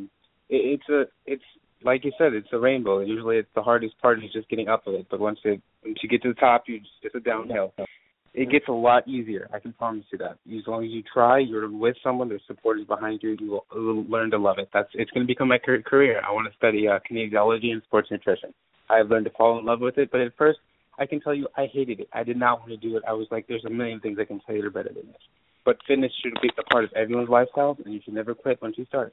like you said, it's a rainbow. Usually, it's the hardest part is just getting up of it. But once you get to the top, it's a downhill. It gets a lot easier. I can promise you that. As long as you try, you're with someone, there's supporters behind you. You will learn to love it. It's going to become my career. I want to study kinesiology and sports nutrition. I've learned to fall in love with it, but at first, I can tell you I hated it. I did not want to do it. I was like, there's a million things I can tell you that are better than this. But fitness should be a part of everyone's lifestyle, and you should never quit once you start.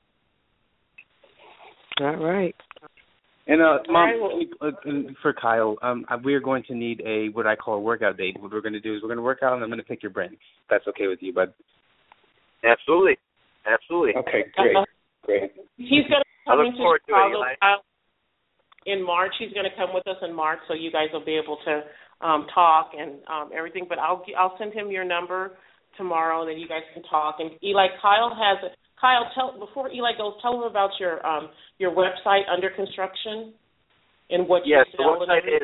All right. And Mom, for Kyle, we are going to need what I call a workout date. What we're going to do is we're going to work out, and I'm going to pick your brain. If that's okay with you, bud. Absolutely. Okay, great. He's going to come into Chicago Eli. In March. He's going to come with us in March, so you guys will be able to talk and everything. But I'll send him your number tomorrow, and then you guys can talk. And Eli, before Eli goes, tell him about your website, Under Construction, and what you sell.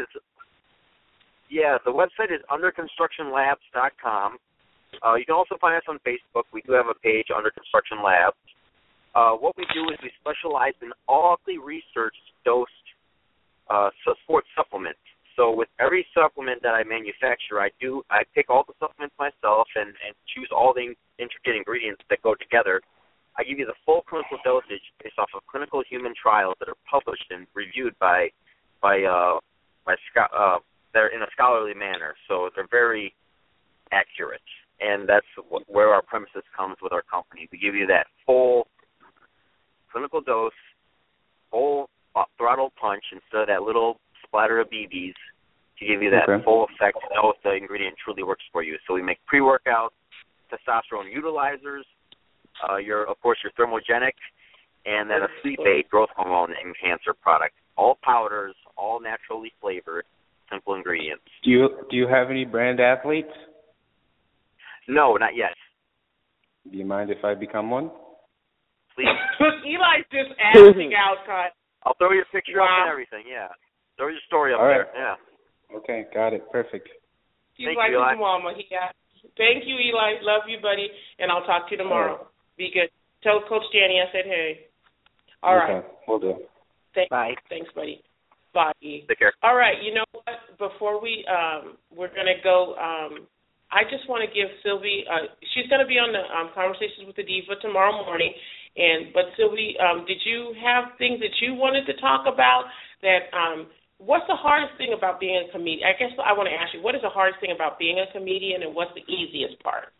The website is underconstructionlabs.com. You can also find us on Facebook. We do have a page, Under Construction Labs. What we do is we specialize in all the research dosed sports supplements. So with every supplement that I manufacture, I pick all the supplements myself and choose all the intricate ingredients that go together. I give you the full clinical dosage based off of clinical human trials that are published and reviewed by they're in a scholarly manner. So they're very accurate, and that's where our premises comes with our company. We give you that full clinical dose, full throttle punch instead of that little splatter of BBs to give you that full effect to know if the ingredient truly works for you. So we make pre-workouts, testosterone utilizers, your thermogenic, and then a sleep aid growth hormone enhancer product. All powders, all naturally flavored, simple ingredients. Do you have any brand athletes? No, not yet. Do you mind if I become one? Please. Eli's just asking out, Kyle. I'll throw your picture up and everything, yeah. Throw your story up there, yeah. Okay, got it. Perfect. He's like his mama. Thank you, Eli. Love you, buddy. And I'll talk to you tomorrow. Be good. Tell Coach Danny I said hey. All right. Will do. Bye. Thanks, buddy. Bye. Take care. All right. You know what? Before we're going to go, I just want to give Sylvie, she's going to be on the Conversations with the Diva tomorrow morning. But Sylvie, did you have things that you wanted to talk about that what's the hardest thing about being a comedian? I guess I want to ask you, what is the hardest thing about being a comedian, and what's the easiest part?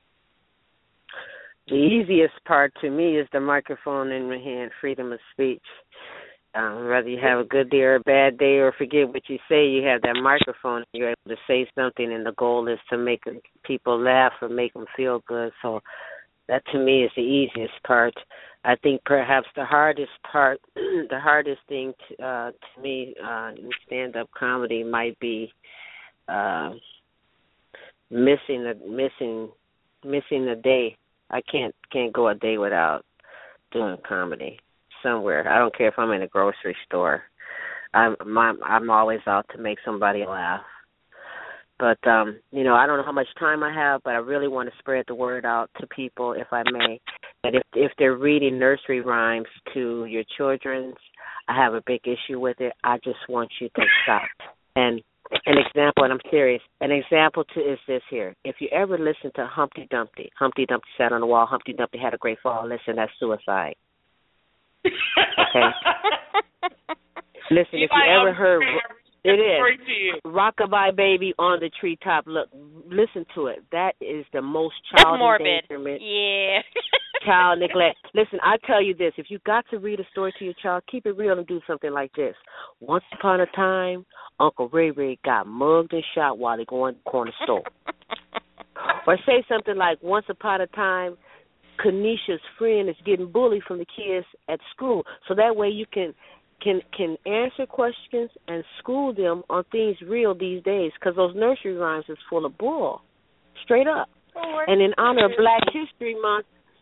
The easiest part to me is the microphone in my hand, freedom of speech. Whether you have a good day or a bad day or forget what you say, you have that microphone, you're able to say something, and the goal is to make people laugh or make them feel good. So that to me is the easiest part. I think perhaps the hardest part, the hardest thing to me in stand-up comedy might be missing a day, I can't go a day without doing comedy somewhere. I don't care if I'm in a grocery store. I'm always out to make somebody laugh. But I don't know how much time I have, but I really want to spread the word out to people, if I may, that if they're reading nursery rhymes to your children, I have a big issue with it. I just want you to stop. And an example, and I'm serious, an example is this here. If you ever listen to Humpty Dumpty sat on the wall, Humpty Dumpty had a great fall. Listen, that's suicide. Okay? Listen, if you ever heard... It is. Rockabye Baby on the Treetop. Look, listen to it. That is the most child endangerment. Yeah. Child neglect. Listen, I tell you this. If you got to read a story to your child, keep it real and do something like this. Once upon a time, Uncle Ray Ray got mugged and shot while they going to the corner store. Or say something like, once upon a time, Kanisha's friend is getting bullied from the kids at school. So that way you can answer questions and school them on things real these days, because those nursery rhymes is full of bull, straight up. And in honor of Black History Month,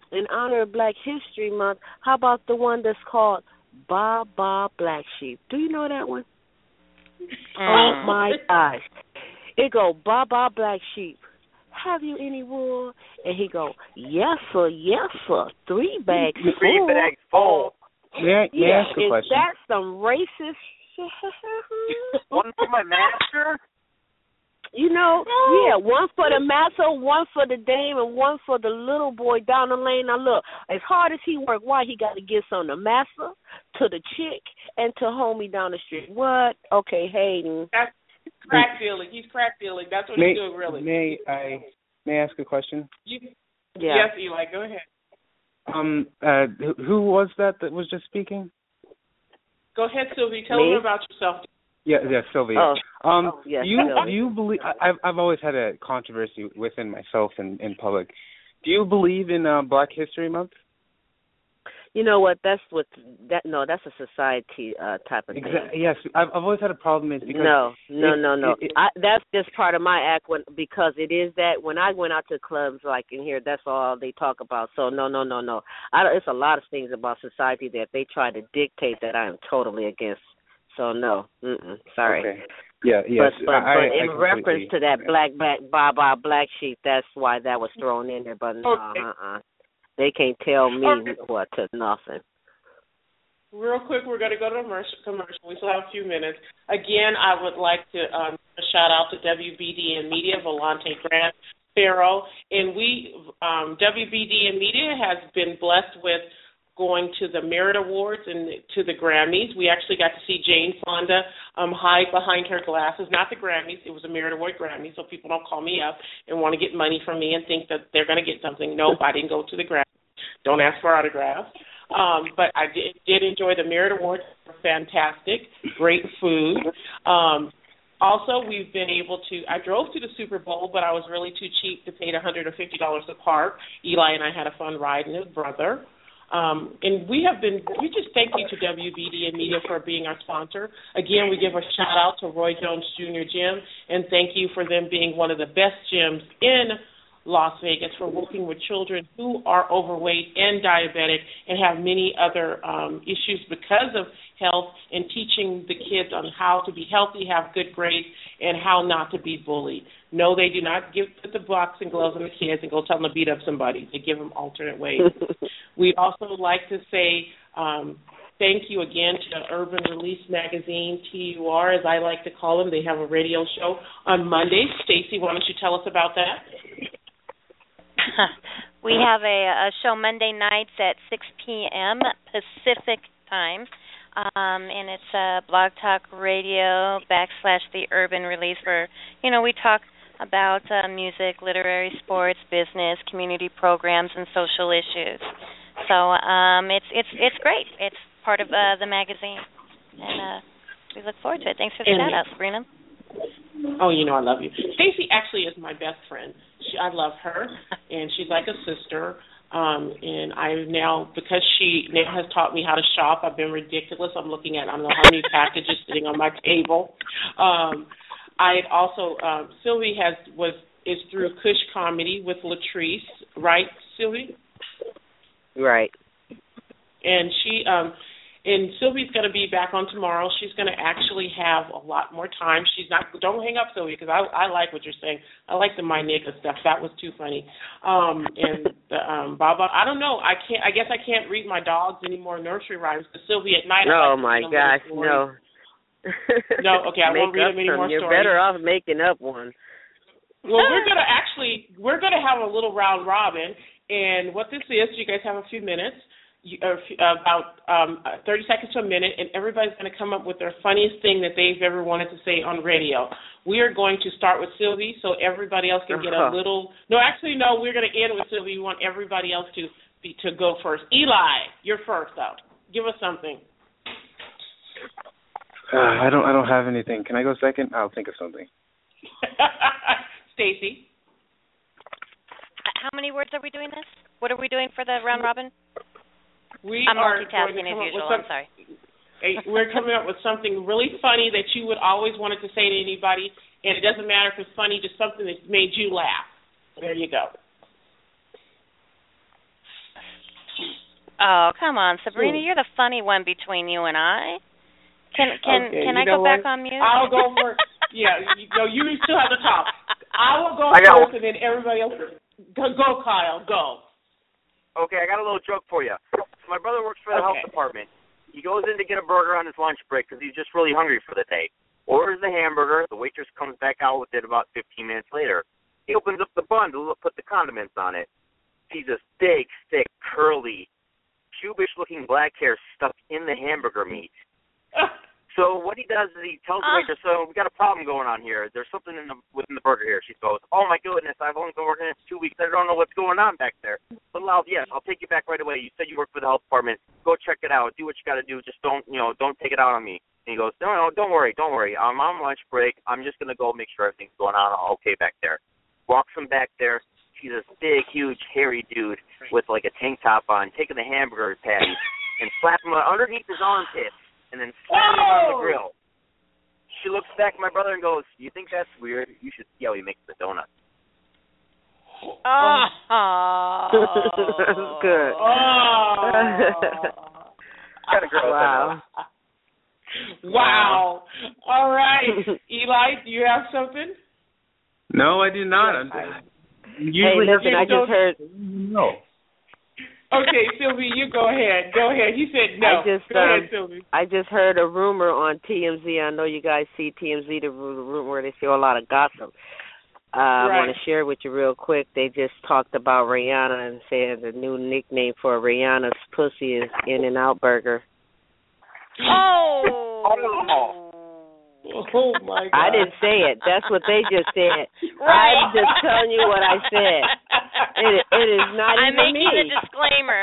how about the one that's called Ba Ba Black Sheep? Do you know that one? Oh my gosh! It go, Ba Ba Black Sheep, have you any wool? And he go, yes sir, 3 bags full. 3 bags full. May I ask a question? Is that some racist shit? One for my master? One for the master, one for the dame, and one for the little boy down the lane. Now, look, as hard as he worked, why he got to give some to master, to the chick, and to homie down the street? What? Okay, Hayden. That's crack dealing. He's crack dealing. That's what he's doing, really. May I ask a question? Yes, Eli, go ahead. Who was that was just speaking? Go ahead, Sylvie. Tell them about yourself. Yeah, Sylvia. Yes, do you believe? I've always had a controversy within myself and in public. Do you believe in Black History Month? You know what? That's a society type of thing. Yes, I've always had a problem is because no. That's just part of my act because it is that when I went out to clubs like in here, that's all they talk about. So no. It's a lot of things about society that they try to dictate that I am totally against. So no, sorry. Okay. Yeah, yes. But in reference to that black sheep, that's why that was thrown in there. But they can't tell me what to nothing. Real quick, we're going to go to commercial. We still have a few minutes. Again, I would like to shout out to WBD and Media, Volante Grant, Farrow. And WBD and Media has been blessed with going to the Merit Awards and to the Grammys. We actually got to see Jane Fonda hide behind her glasses. Not the Grammys. It was a Merit Award Grammy, so people don't call me up and want to get money from me and think that they're going to get something. Nope, I didn't go to the Grammys. Don't ask for autographs. But I did enjoy the Merit Awards. Fantastic. Great food. Also, we've been able to, I drove to the Super Bowl, but I was really too cheap to pay $150 to park. Eli and I had a fun ride, and his brother. And we just thank you to WBD and Media for being our sponsor. Again, we give a shout out to Roy Jones Jr. Gym, and thank you for them being one of the best gyms in Las Vegas for working with children who are overweight and diabetic and have many other issues because of health, and teaching the kids on how to be healthy, have good grades, and how not to be bullied. No, they do not put the boxing gloves on the kids and go tell them to beat up somebody. They give them alternate ways. We'd also like to say thank you again to Urban Release Magazine, TUR, as I like to call them. They have a radio show on Mondays. Stacy, why don't you tell us about that? We have a show Monday nights at 6 p.m. Pacific time, and it's Blog Talk Radio / the Urban Release, where we talk about music, literary, sports, business, community programs, and social issues. So it's great. It's part of the magazine, and we look forward to it. Thanks for the shout out, Sabrina. Oh, I love you. Stacy actually is my best friend. I love her, and she's like a sister. And I now, because she now has taught me how to shop, I've been ridiculous. I'm looking at, I don't know how many packages sitting on my table. I also, Sylvie is through Kush Comedy with Latrice, right, Sylvie? Right. And Sylvie's going to be back on tomorrow. She's going to actually have a lot more time. Don't hang up, Sylvie, because I like what you're saying. I like the my nigga stuff. That was too funny. And the Baba, I don't know. I guess I can't read my dogs any more nursery rhymes. But Sylvie, at night, oh my gosh, no. No, okay, I won't read them any more stories. You're better off making up one. Well, we're gonna have a little round robin, and what this is, you guys have a few minutes. About 30 seconds to a minute, and everybody's going to come up with their funniest thing that they've ever wanted to say on radio. We are going to start with Sylvie, so everybody else can get a little. No, actually, no. We're going to end with Sylvie. We want everybody else to go first. Eli, you're first out. Give us something. I don't have anything. Can I go second? I'll think of something. Stacy. How many words are we doing this? What are we doing for the round robin? I'm multitasking as usual. I'm sorry. We're coming up with something really funny that you would always wanted to say to anybody, and it doesn't matter if it's funny, just something that made you laugh. There you go. Oh, come on, Sabrina, you're the funny one between you and I. Can I go back on mute? I'll go first. Yeah, you still have to talk. I will go first, and then everybody else. Go, Kyle. Go. Okay, I got a little joke for you. So my brother works for the health department. He goes in to get a burger on his lunch break because he's just really hungry for the day. Orders the hamburger. The waitress comes back out with it about 15 minutes later. He opens up the bun to put the condiments on it. Sees this big, thick, curly, cubish-looking black hair stuck in the hamburger meat. So what he does is he tells the waitress, so we got a problem going on here. There's something within the burger here. She goes, oh, my goodness, I've only been working this 2 weeks. I don't know what's going on back there. But, yes, I'll take you back right away. You said you work for the health department. Go check it out. Do what you got to do. Just don't take it out on me. And he goes, no, don't worry. I'm on lunch break. I'm just going to go make sure everything's going on okay back there. Walks him back there. He's this big, huge, hairy dude with, like, a tank top on, taking the hamburger patty and slapping him underneath his armpit. And then slam him on the grill. She looks back at my brother and goes, you think that's weird? You should see how he makes the donuts. Oh. Good. Oh. Got a girl. Wow. All right. Eli, do you have something? No, I do not. Usually listen, I just heard. No. Okay, Sylvie, you go ahead. Go ahead. He said no. Go ahead, Sylvie. I just heard a rumor on TMZ. I know you guys see TMZ, the rumor where they show a lot of gossip. I want to share with you real quick. They just talked about Rihanna and said the new nickname for Rihanna's pussy is In-N-Out Burger. Oh. Oh, my God. I didn't say it. That's what they just said. Right. I'm just telling you what I said. It is not I'm even me. I'm making a disclaimer.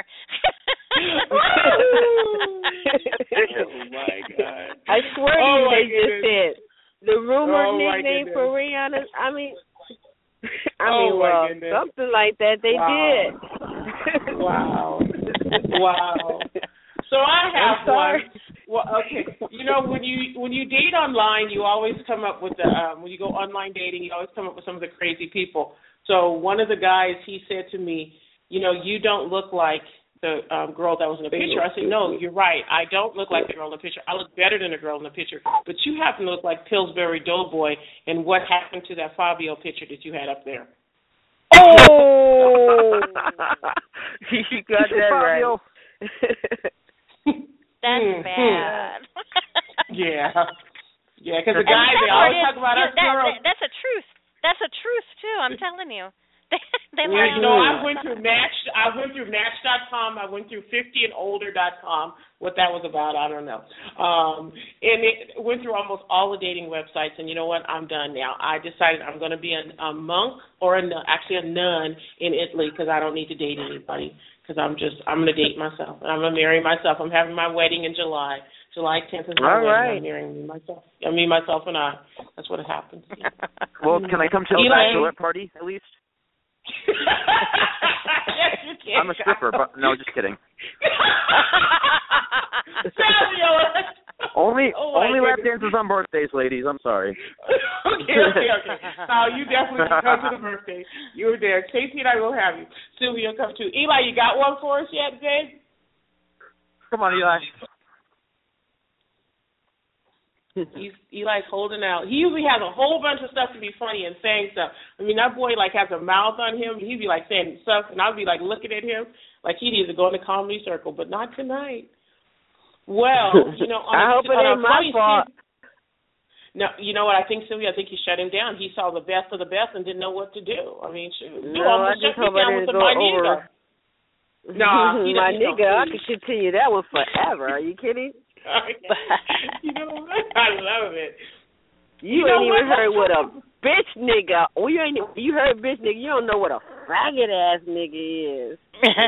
Oh, my God. I swear to you, they just goodness. said the rumor nickname goodness. for Rihanna. I mean, my goodness. something like that they did. Wow. Wow. So I have one. Well, okay. You know, when you date online, you always come up with when you go online dating, you always come up with some of the crazy people. So one of the guys, he said to me, you know, you don't look like the girl that was in the picture. I said, no, you're right. I don't look like the girl in the picture. I look better than the girl in the picture. But you happen to look like Pillsbury Doughboy. And what happened to that Fabio picture that you had up there? Oh! You got that right. That's bad. Yeah, because the guys, they always talk about us girls. That's a truth. That's a truth, too. I'm telling you. They you know, I went through Match.com. I went through 50andolder.com. What that was about, I don't know. And it went through almost all the dating websites. And you know what? I'm done now. I decided I'm going to be a monk or a nun in Italy because I don't need to date anybody. Because I'm going to date myself. And I'm going to marry myself. I'm having my wedding in July. July 10th is my wedding. Right. I'm marrying myself. Myself and I. That's what happens. Well, can I come to a bachelorette party at least? Yes, you can. I'm a stripper, but no, just kidding. Fabulous. Only lap goodness. dances on birthdays, ladies. I'm sorry. Okay. You definitely can come to the birthday. You were there. Casey and I will have you. Sylvia, come too. Eli, you got one for us yet, babe? Come on, Eli. Eli's holding out. He usually has a whole bunch of stuff to be funny and saying stuff. I mean, that boy has a mouth on him. He'd be saying stuff, and I'd be looking at him like he needs to go in the comedy circle, but not tonight. Well, I hope it ain't my fault. No, you know what? I think Sylvia. I think you shut him down. He saw the best of the best and didn't know what to do. I mean, shoot. No, I just hope I didn't go over. No, my nigga, I could continue that one forever. Are you kidding? I love it. You ain't even heard what a bitch nigga. You heard bitch nigga. You don't know what a faggot ass nigga is.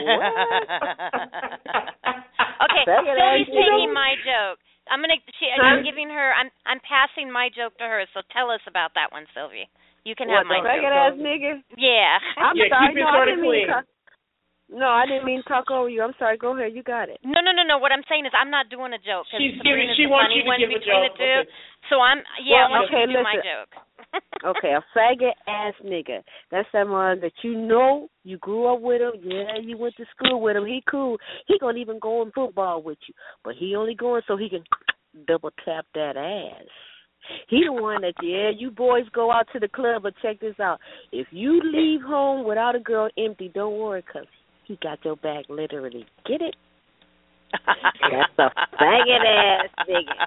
Okay, Sylvia's taking my joke. I'm giving her. I'm passing my joke to her. So tell us about that one, Sylvia. You can have my joke. Faggot ass nigga. Yeah. I'm sorry. No, I didn't mean to talk over you. I'm sorry. Go ahead. You got it. No. What I'm saying is I'm not doing a joke. She wants you to give a joke. Okay. So I want you to do my joke. Okay, a faggot ass nigga. That's someone that you grew up with him. Yeah, you went to school with him. He cool. He gonna even go in football with you, but he only going so he can double tap that ass. He the one that, you boys go out to the club, but check this out. If you leave home without a girl empty, don't worry, because he got your back literally. Get it? That's a faggot ass nigga.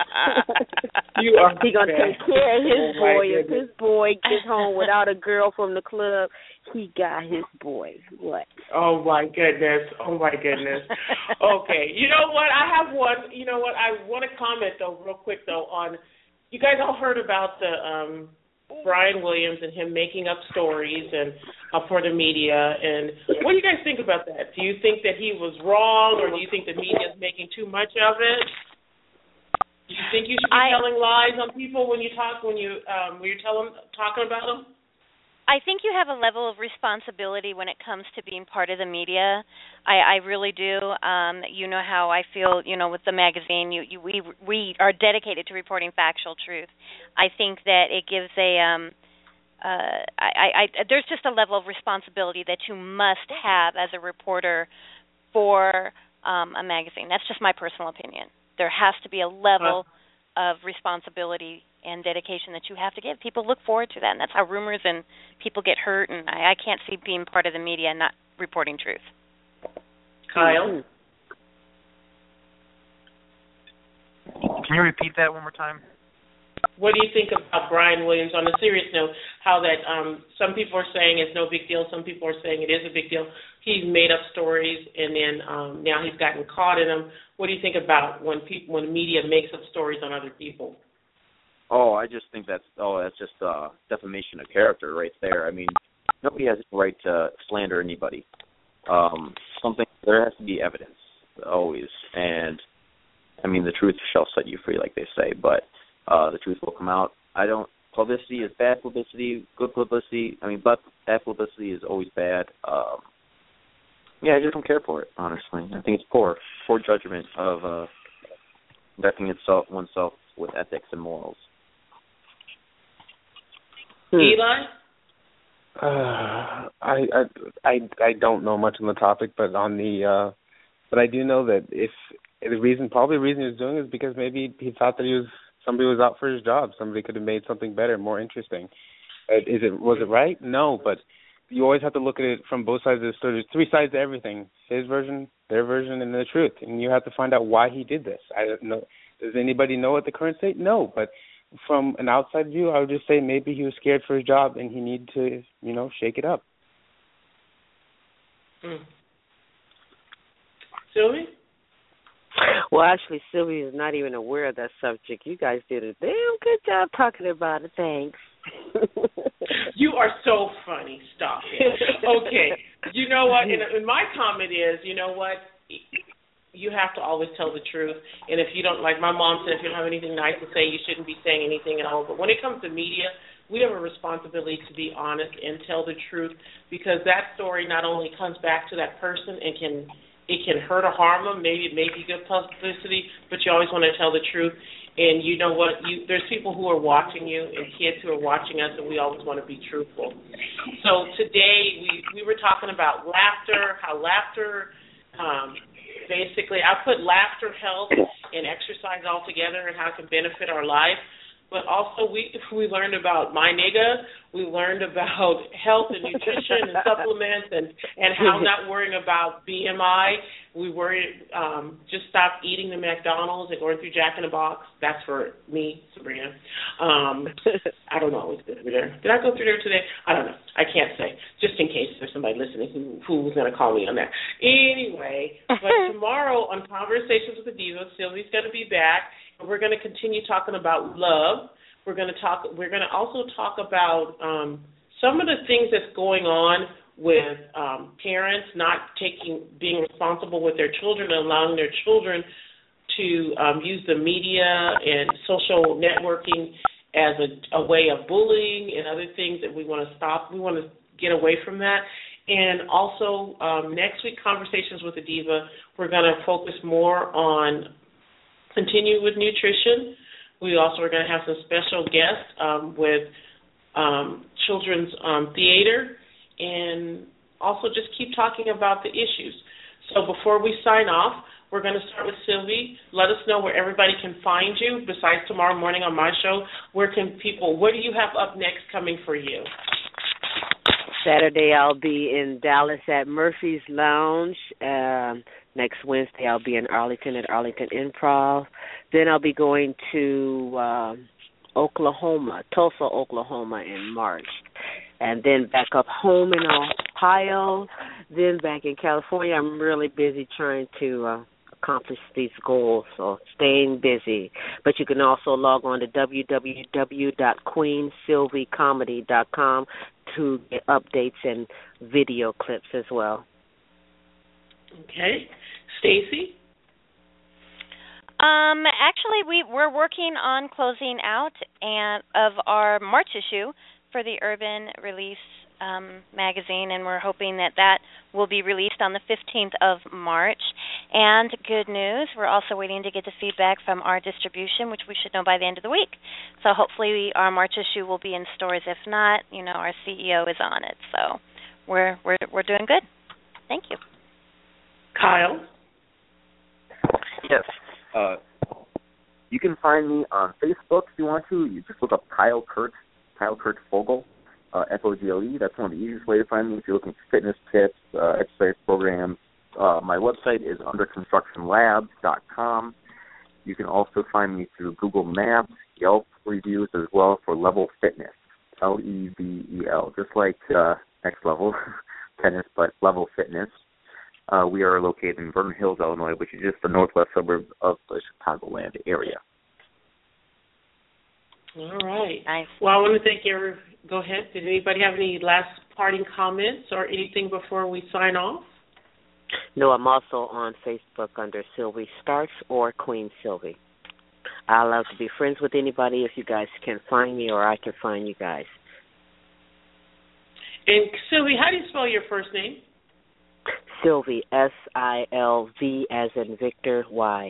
He gonna take care of his boy. If his boy gets home without a girl from the club, he got his boy. What? Oh my goodness. Okay. You know what? I have one. You know what? I want to comment though, real quick though, on. You guys all heard about the Brian Williams and him making up stories and for the media. And what do you guys think about that? Do you think that he was wrong, or do you think the media is making too much of it? Do you think you should be telling lies on people when you're talking about them? I think you have a level of responsibility when it comes to being part of the media. I really do. You know how I feel, with the magazine. We are dedicated to reporting factual truth. I think that it gives there's just a level of responsibility that you must have as a reporter for a magazine. That's just my personal opinion. There has to be a level of responsibility and dedication that you have to give. People look forward to that, and that's how rumors and people get hurt, and I can't see being part of the media and not reporting truth. Kyle? Can you repeat that one more time? What do you think about Brian Williams? On a serious note, how that some people are saying it's no big deal, some people are saying it is a big deal. He's made up stories, and then now he's gotten caught in them. What do you think about when the media makes up stories on other people? Oh, I just think that's just defamation of character right there. I mean, nobody has the right to slander anybody. There has to be evidence always, and I mean the truth shall set you free, like they say. But the truth will come out. Publicity is bad publicity, good publicity. I mean, but bad publicity is always bad. I just don't care for it, honestly. I think it's poor judgment of conducting oneself with ethics and morals. Eli? I don't know much on the topic, but but I do know that the reason he was doing it is because maybe he thought that somebody was out for his job. Somebody could have made something better, more interesting. Was it right? No, but you always have to look at it from both sides of the story. There's three sides to everything: his version, their version, and the truth. And you have to find out why he did this. I don't know. Does anybody know at the current state? No, but from an outside view, I would just say maybe he was scared for his job and he needed to, shake it up. Sylvie? Well, actually, Sylvie is not even aware of that subject. You guys did a damn good job talking about it. Thanks. You are so funny. Stop it. Okay. You know what? And my comment is, you know what? You have to always tell the truth. And if you don't, like my mom said, if you don't have anything nice to say, you shouldn't be saying anything at all. But when it comes to media, we have a responsibility to be honest and tell the truth, because that story not only comes back to that person and can it can hurt or harm them. Maybe it may be good publicity, but you always want to tell the truth. And you know what? There's people who are watching you and kids who are watching us, and we always want to be truthful. So today we were talking about laughter, how laughter, basically I put laughter, health, and exercise all together and how it can benefit our life. But also we learned about my nigga. We learned about health and nutrition and supplements and how not worrying about BMI. We worried just stop eating the McDonald's and going through Jack in the Box. That's for me, Sabrina. I don't always go through there. Did I go through there today? I don't know. I can't say. Just in case there's somebody listening who's going to call me on that. Anyway, but tomorrow on Conversations with the Diva, Sylvie's going to be back. We're going to continue talking about love. We're going to also talk about some of the things that's going on with parents not being responsible with their children and allowing their children to use the media and social networking as a way of bullying and other things that we want to stop. We want to get away from that. And also next week, Conversations with the Diva, we're going to focus more on continue with nutrition. We also are going to have some special guests with children's theater, and also just keep talking about the issues. So before we sign off, we're going to start with Sylvie. Let us know where everybody can find you besides tomorrow morning on my show. What do you have up next coming for you? Saturday I'll be in Dallas at Murphy's Lounge. Next Wednesday I'll be in Arlington at Arlington Improv. Then I'll be going to Tulsa, Oklahoma in March. And then back up home in Ohio, then back in California. I'm really busy trying to accomplish these goals, so staying busy. But you can also log on to www.queensylviecomedy.com to get updates and video clips as well. Okay. Stacy? Actually, we're working on closing out of our March issue for the Urban Release magazine, and we're hoping that will be released on the 15th of March. And good news, we're also waiting to get the feedback from our distribution, which we should know by the end of the week. So hopefully our March issue will be in stores. If not, our CEO is on it. So we're doing good. Thank you. Kyle? Yes. You can find me on Facebook if you want to. You just look up Kyle Kurtz Fogle, Fogle. That's one of the easiest ways to find me if you're looking for fitness tips, exercise programs. My website is underconstructionlabs.com. You can also find me through Google Maps, Yelp reviews as well for Level Fitness, Level, just like Next Level Tennis, but Level Fitness. We are located in Vernon Hills, Illinois, which is just the northwest suburb of the Chicagoland area. All right. Nice. Well, I want to thank you. Go ahead. Did anybody have any last parting comments or anything before we sign off? No, I'm also on Facebook under Sylvie Starks or Queen Sylvie. I love to be friends with anybody if you guys can find me or I can find you guys. And Sylvie, how do you spell your first name? Sylvie, S-I-L-V as in Victor, Y.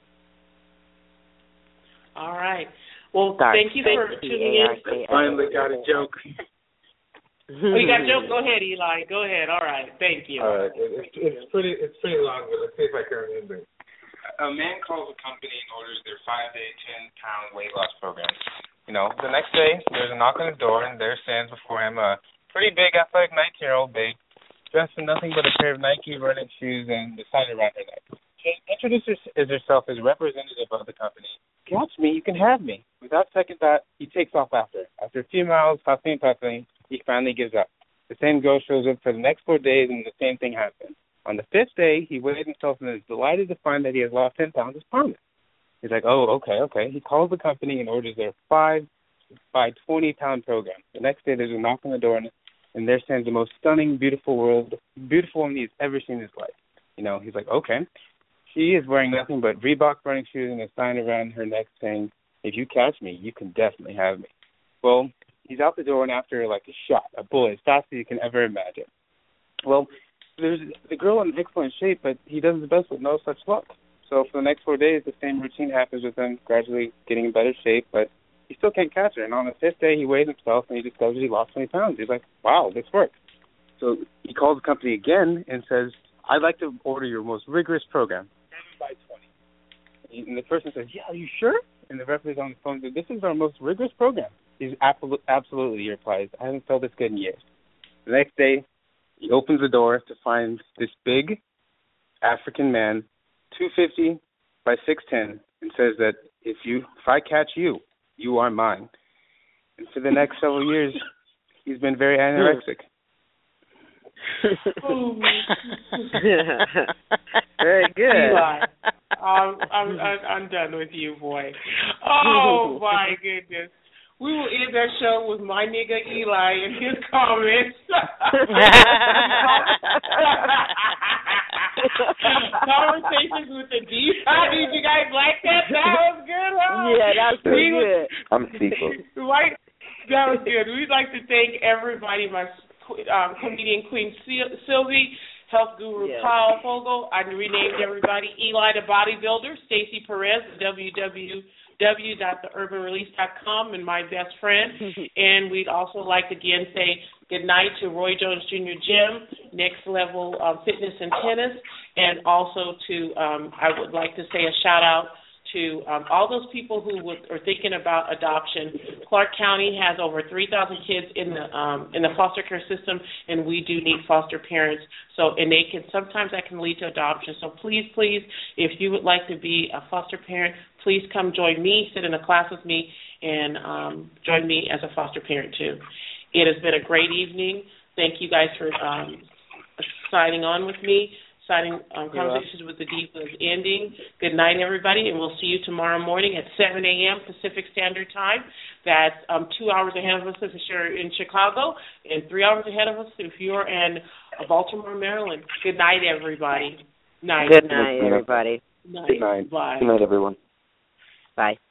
All right. Well, Starks. thank you for tuning in. Finally got a joke. Oh, you got a joke? Go ahead, Eli. Go ahead. All right. Thank you. All right. It's pretty long, but let's see if I can remember it. A man calls a company and orders their 5-day, 10-pound weight loss program. The next day, there's a knock on the door, and there stands before him a pretty big, athletic 19-year-old babe, dressed in nothing but a pair of Nike running shoes and the sign around her neck. She introduces herself as representative of the company. Catch me, you can have me. Without second thought, he takes off after. After a few miles, puffing, he finally gives up. The same girl shows up for the next 4 days, and the same thing happens. On the 5th day, he weighs himself and is delighted to find that he has lost 10 pounds as promised. He's like, oh, okay. He calls the company and orders their 5 by 20-pound program. The next day, there's a knock on the door, and there stands the most stunning, beautiful woman he's ever seen in his life. He's like, okay. She is wearing nothing but Reebok running shoes and a sign around her neck saying, if you catch me, you can definitely have me. Well, he's out the door, and after like a bullet, as fast as you can ever imagine. Well, there's the girl in excellent shape, but he does his best with no such luck. So for the next 4 days, the same routine happens with him, gradually getting in better shape, but he still can't catch her. And on the 5th day, he weighs himself, and he discovers he lost 20 pounds. He's like, wow, this works. So he calls the company again and says, I'd like to order your most rigorous program, 7 by 20. And the person says, yeah, are you sure? And the rep is on the phone says, this is our most rigorous program. He's absolutely, he replies, I haven't felt this good in years. The next day, he opens the door to find this big African man, 250 by 6'10", and says that if I catch you, you are mine. And for the next several years, he's been very anorexic. Very good. Eli, I'm done with you, boy. Oh my goodness. We will end that show with my nigga Eli and his comments. Conversations with the Diva. Did you guys like that? That was good, huh? Yeah, that was pretty good. I'm speechless. Right? That was good. We'd like to thank everybody, my comedian Queen Sylvie, health guru Kyle Fogel. I renamed everybody Eli the Bodybuilder, Stacey Perez, www.theurbanrelease.com, and my best friend. And we'd also like to again say good night to Roy Jones Jr. Gym, Next Level Fitness and Tennis, and also to I would like to say a shout out to all those people who are thinking about adoption. Clark County has over 3,000 kids in the foster care system, and we do need foster parents. So, and sometimes that can lead to adoption. So please, if you would like to be a foster parent, please come join me, sit in a class with me, and join me as a foster parent too. It has been a great evening. Thank you guys for signing on with me. Conversations with the Diva is ending. Good night, everybody, and we'll see you tomorrow morning at 7 a.m. Pacific Standard Time. That's 2 hours ahead of us if you're in Chicago, and 3 hours ahead of us if you're in Baltimore, Maryland. Good night, everybody. Good night, everybody. Night. Good night. Bye. Good night, everyone. Bye.